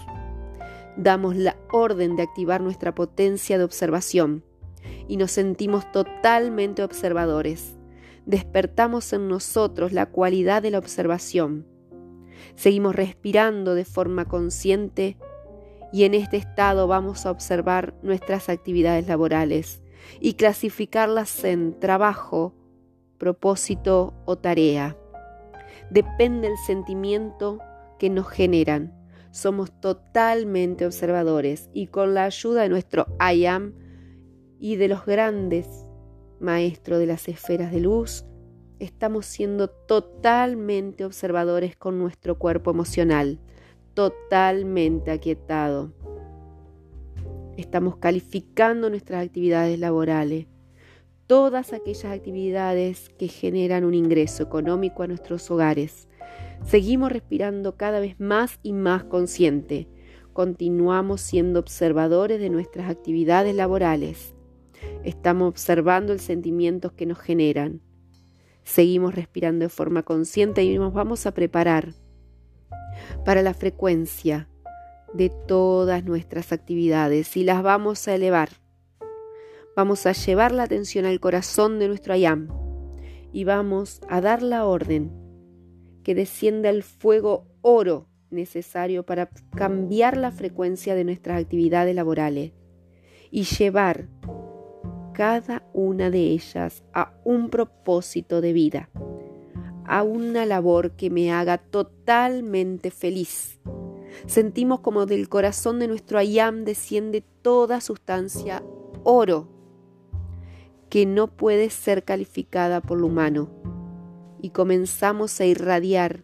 Damos la orden de activar nuestra potencia de observación y nos sentimos totalmente observadores. Despertamos en nosotros la cualidad de la observación. Seguimos respirando de forma consciente y en este estado vamos a observar nuestras actividades laborales y clasificarlas en trabajo, propósito o tarea. Depende del sentimiento que nos generan. Somos totalmente observadores y con la ayuda de nuestro I Am y de los grandes maestro de las esferas de luz, estamos siendo totalmente observadores con nuestro cuerpo emocional, totalmente aquietado. Estamos calificando nuestras actividades laborales, todas aquellas actividades que generan un ingreso económico a nuestros hogares. Seguimos respirando cada vez más y más consciente. Continuamos siendo observadores de nuestras actividades laborales. Estamos observando los sentimientos que nos generan. Seguimos respirando de forma consciente y nos vamos a preparar para la frecuencia de todas nuestras actividades y las vamos a elevar. Vamos a llevar la atención al corazón de nuestro Ayam y vamos a dar la orden que descienda el fuego oro necesario para cambiar la frecuencia de nuestras actividades laborales y llevar cada una de ellas a un propósito de vida, a una labor que me haga totalmente feliz. Sentimos como del corazón de nuestro Ayam desciende toda sustancia oro que no puede ser calificada por lo humano y comenzamos a irradiar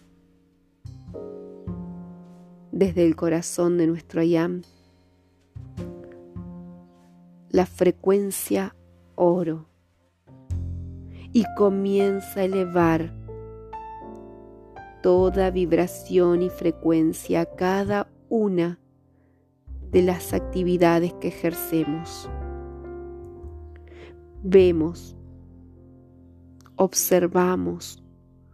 desde el corazón de nuestro Ayam la frecuencia oro y comienza a elevar toda vibración y frecuencia a cada una de las actividades que ejercemos. Vemos, observamos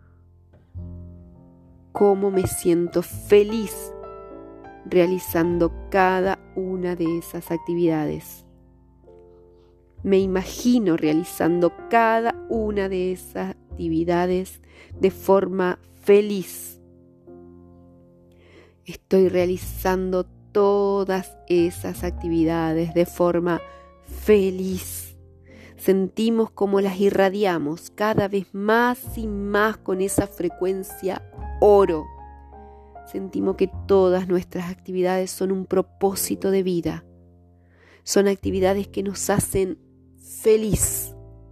cómo me siento feliz realizando cada una de esas actividades. Me imagino realizando cada una de esas actividades de forma feliz. Estoy realizando todas esas actividades de forma feliz. Sentimos como las irradiamos cada vez más y más con esa frecuencia oro. Sentimos que todas nuestras actividades son un propósito de vida. Son actividades que nos hacen feliz.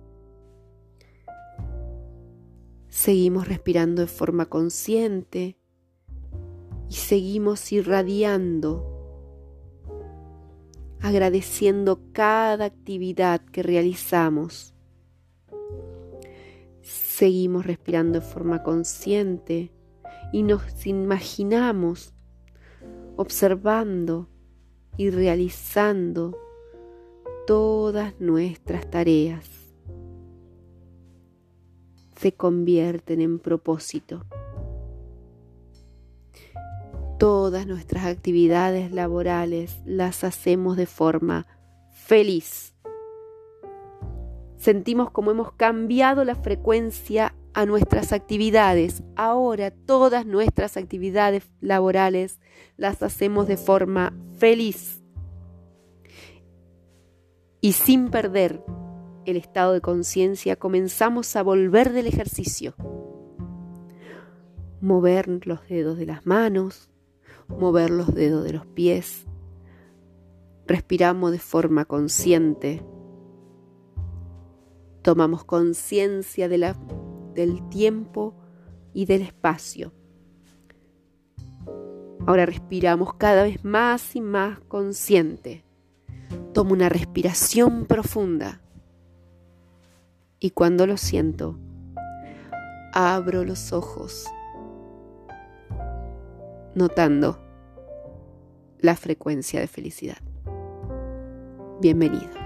Seguimos respirando de forma consciente y seguimos irradiando, agradeciendo cada actividad que realizamos. Seguimos respirando de forma consciente y nos imaginamos observando y realizando todas nuestras tareas. Se convierten en propósito. Todas nuestras actividades laborales las hacemos de forma feliz. Sentimos como hemos cambiado la frecuencia a nuestras actividades. Ahora todas nuestras actividades laborales las hacemos de forma feliz. Y sin perder el estado de conciencia, comenzamos a volver del ejercicio. Mover los dedos de las manos, mover los dedos de los pies. Respiramos de forma consciente. Tomamos conciencia del tiempo y del espacio. Ahora respiramos cada vez más y más consciente. Tomo una respiración profunda. Y cuando lo siento, abro los ojos, notando la frecuencia de felicidad. Bienvenido.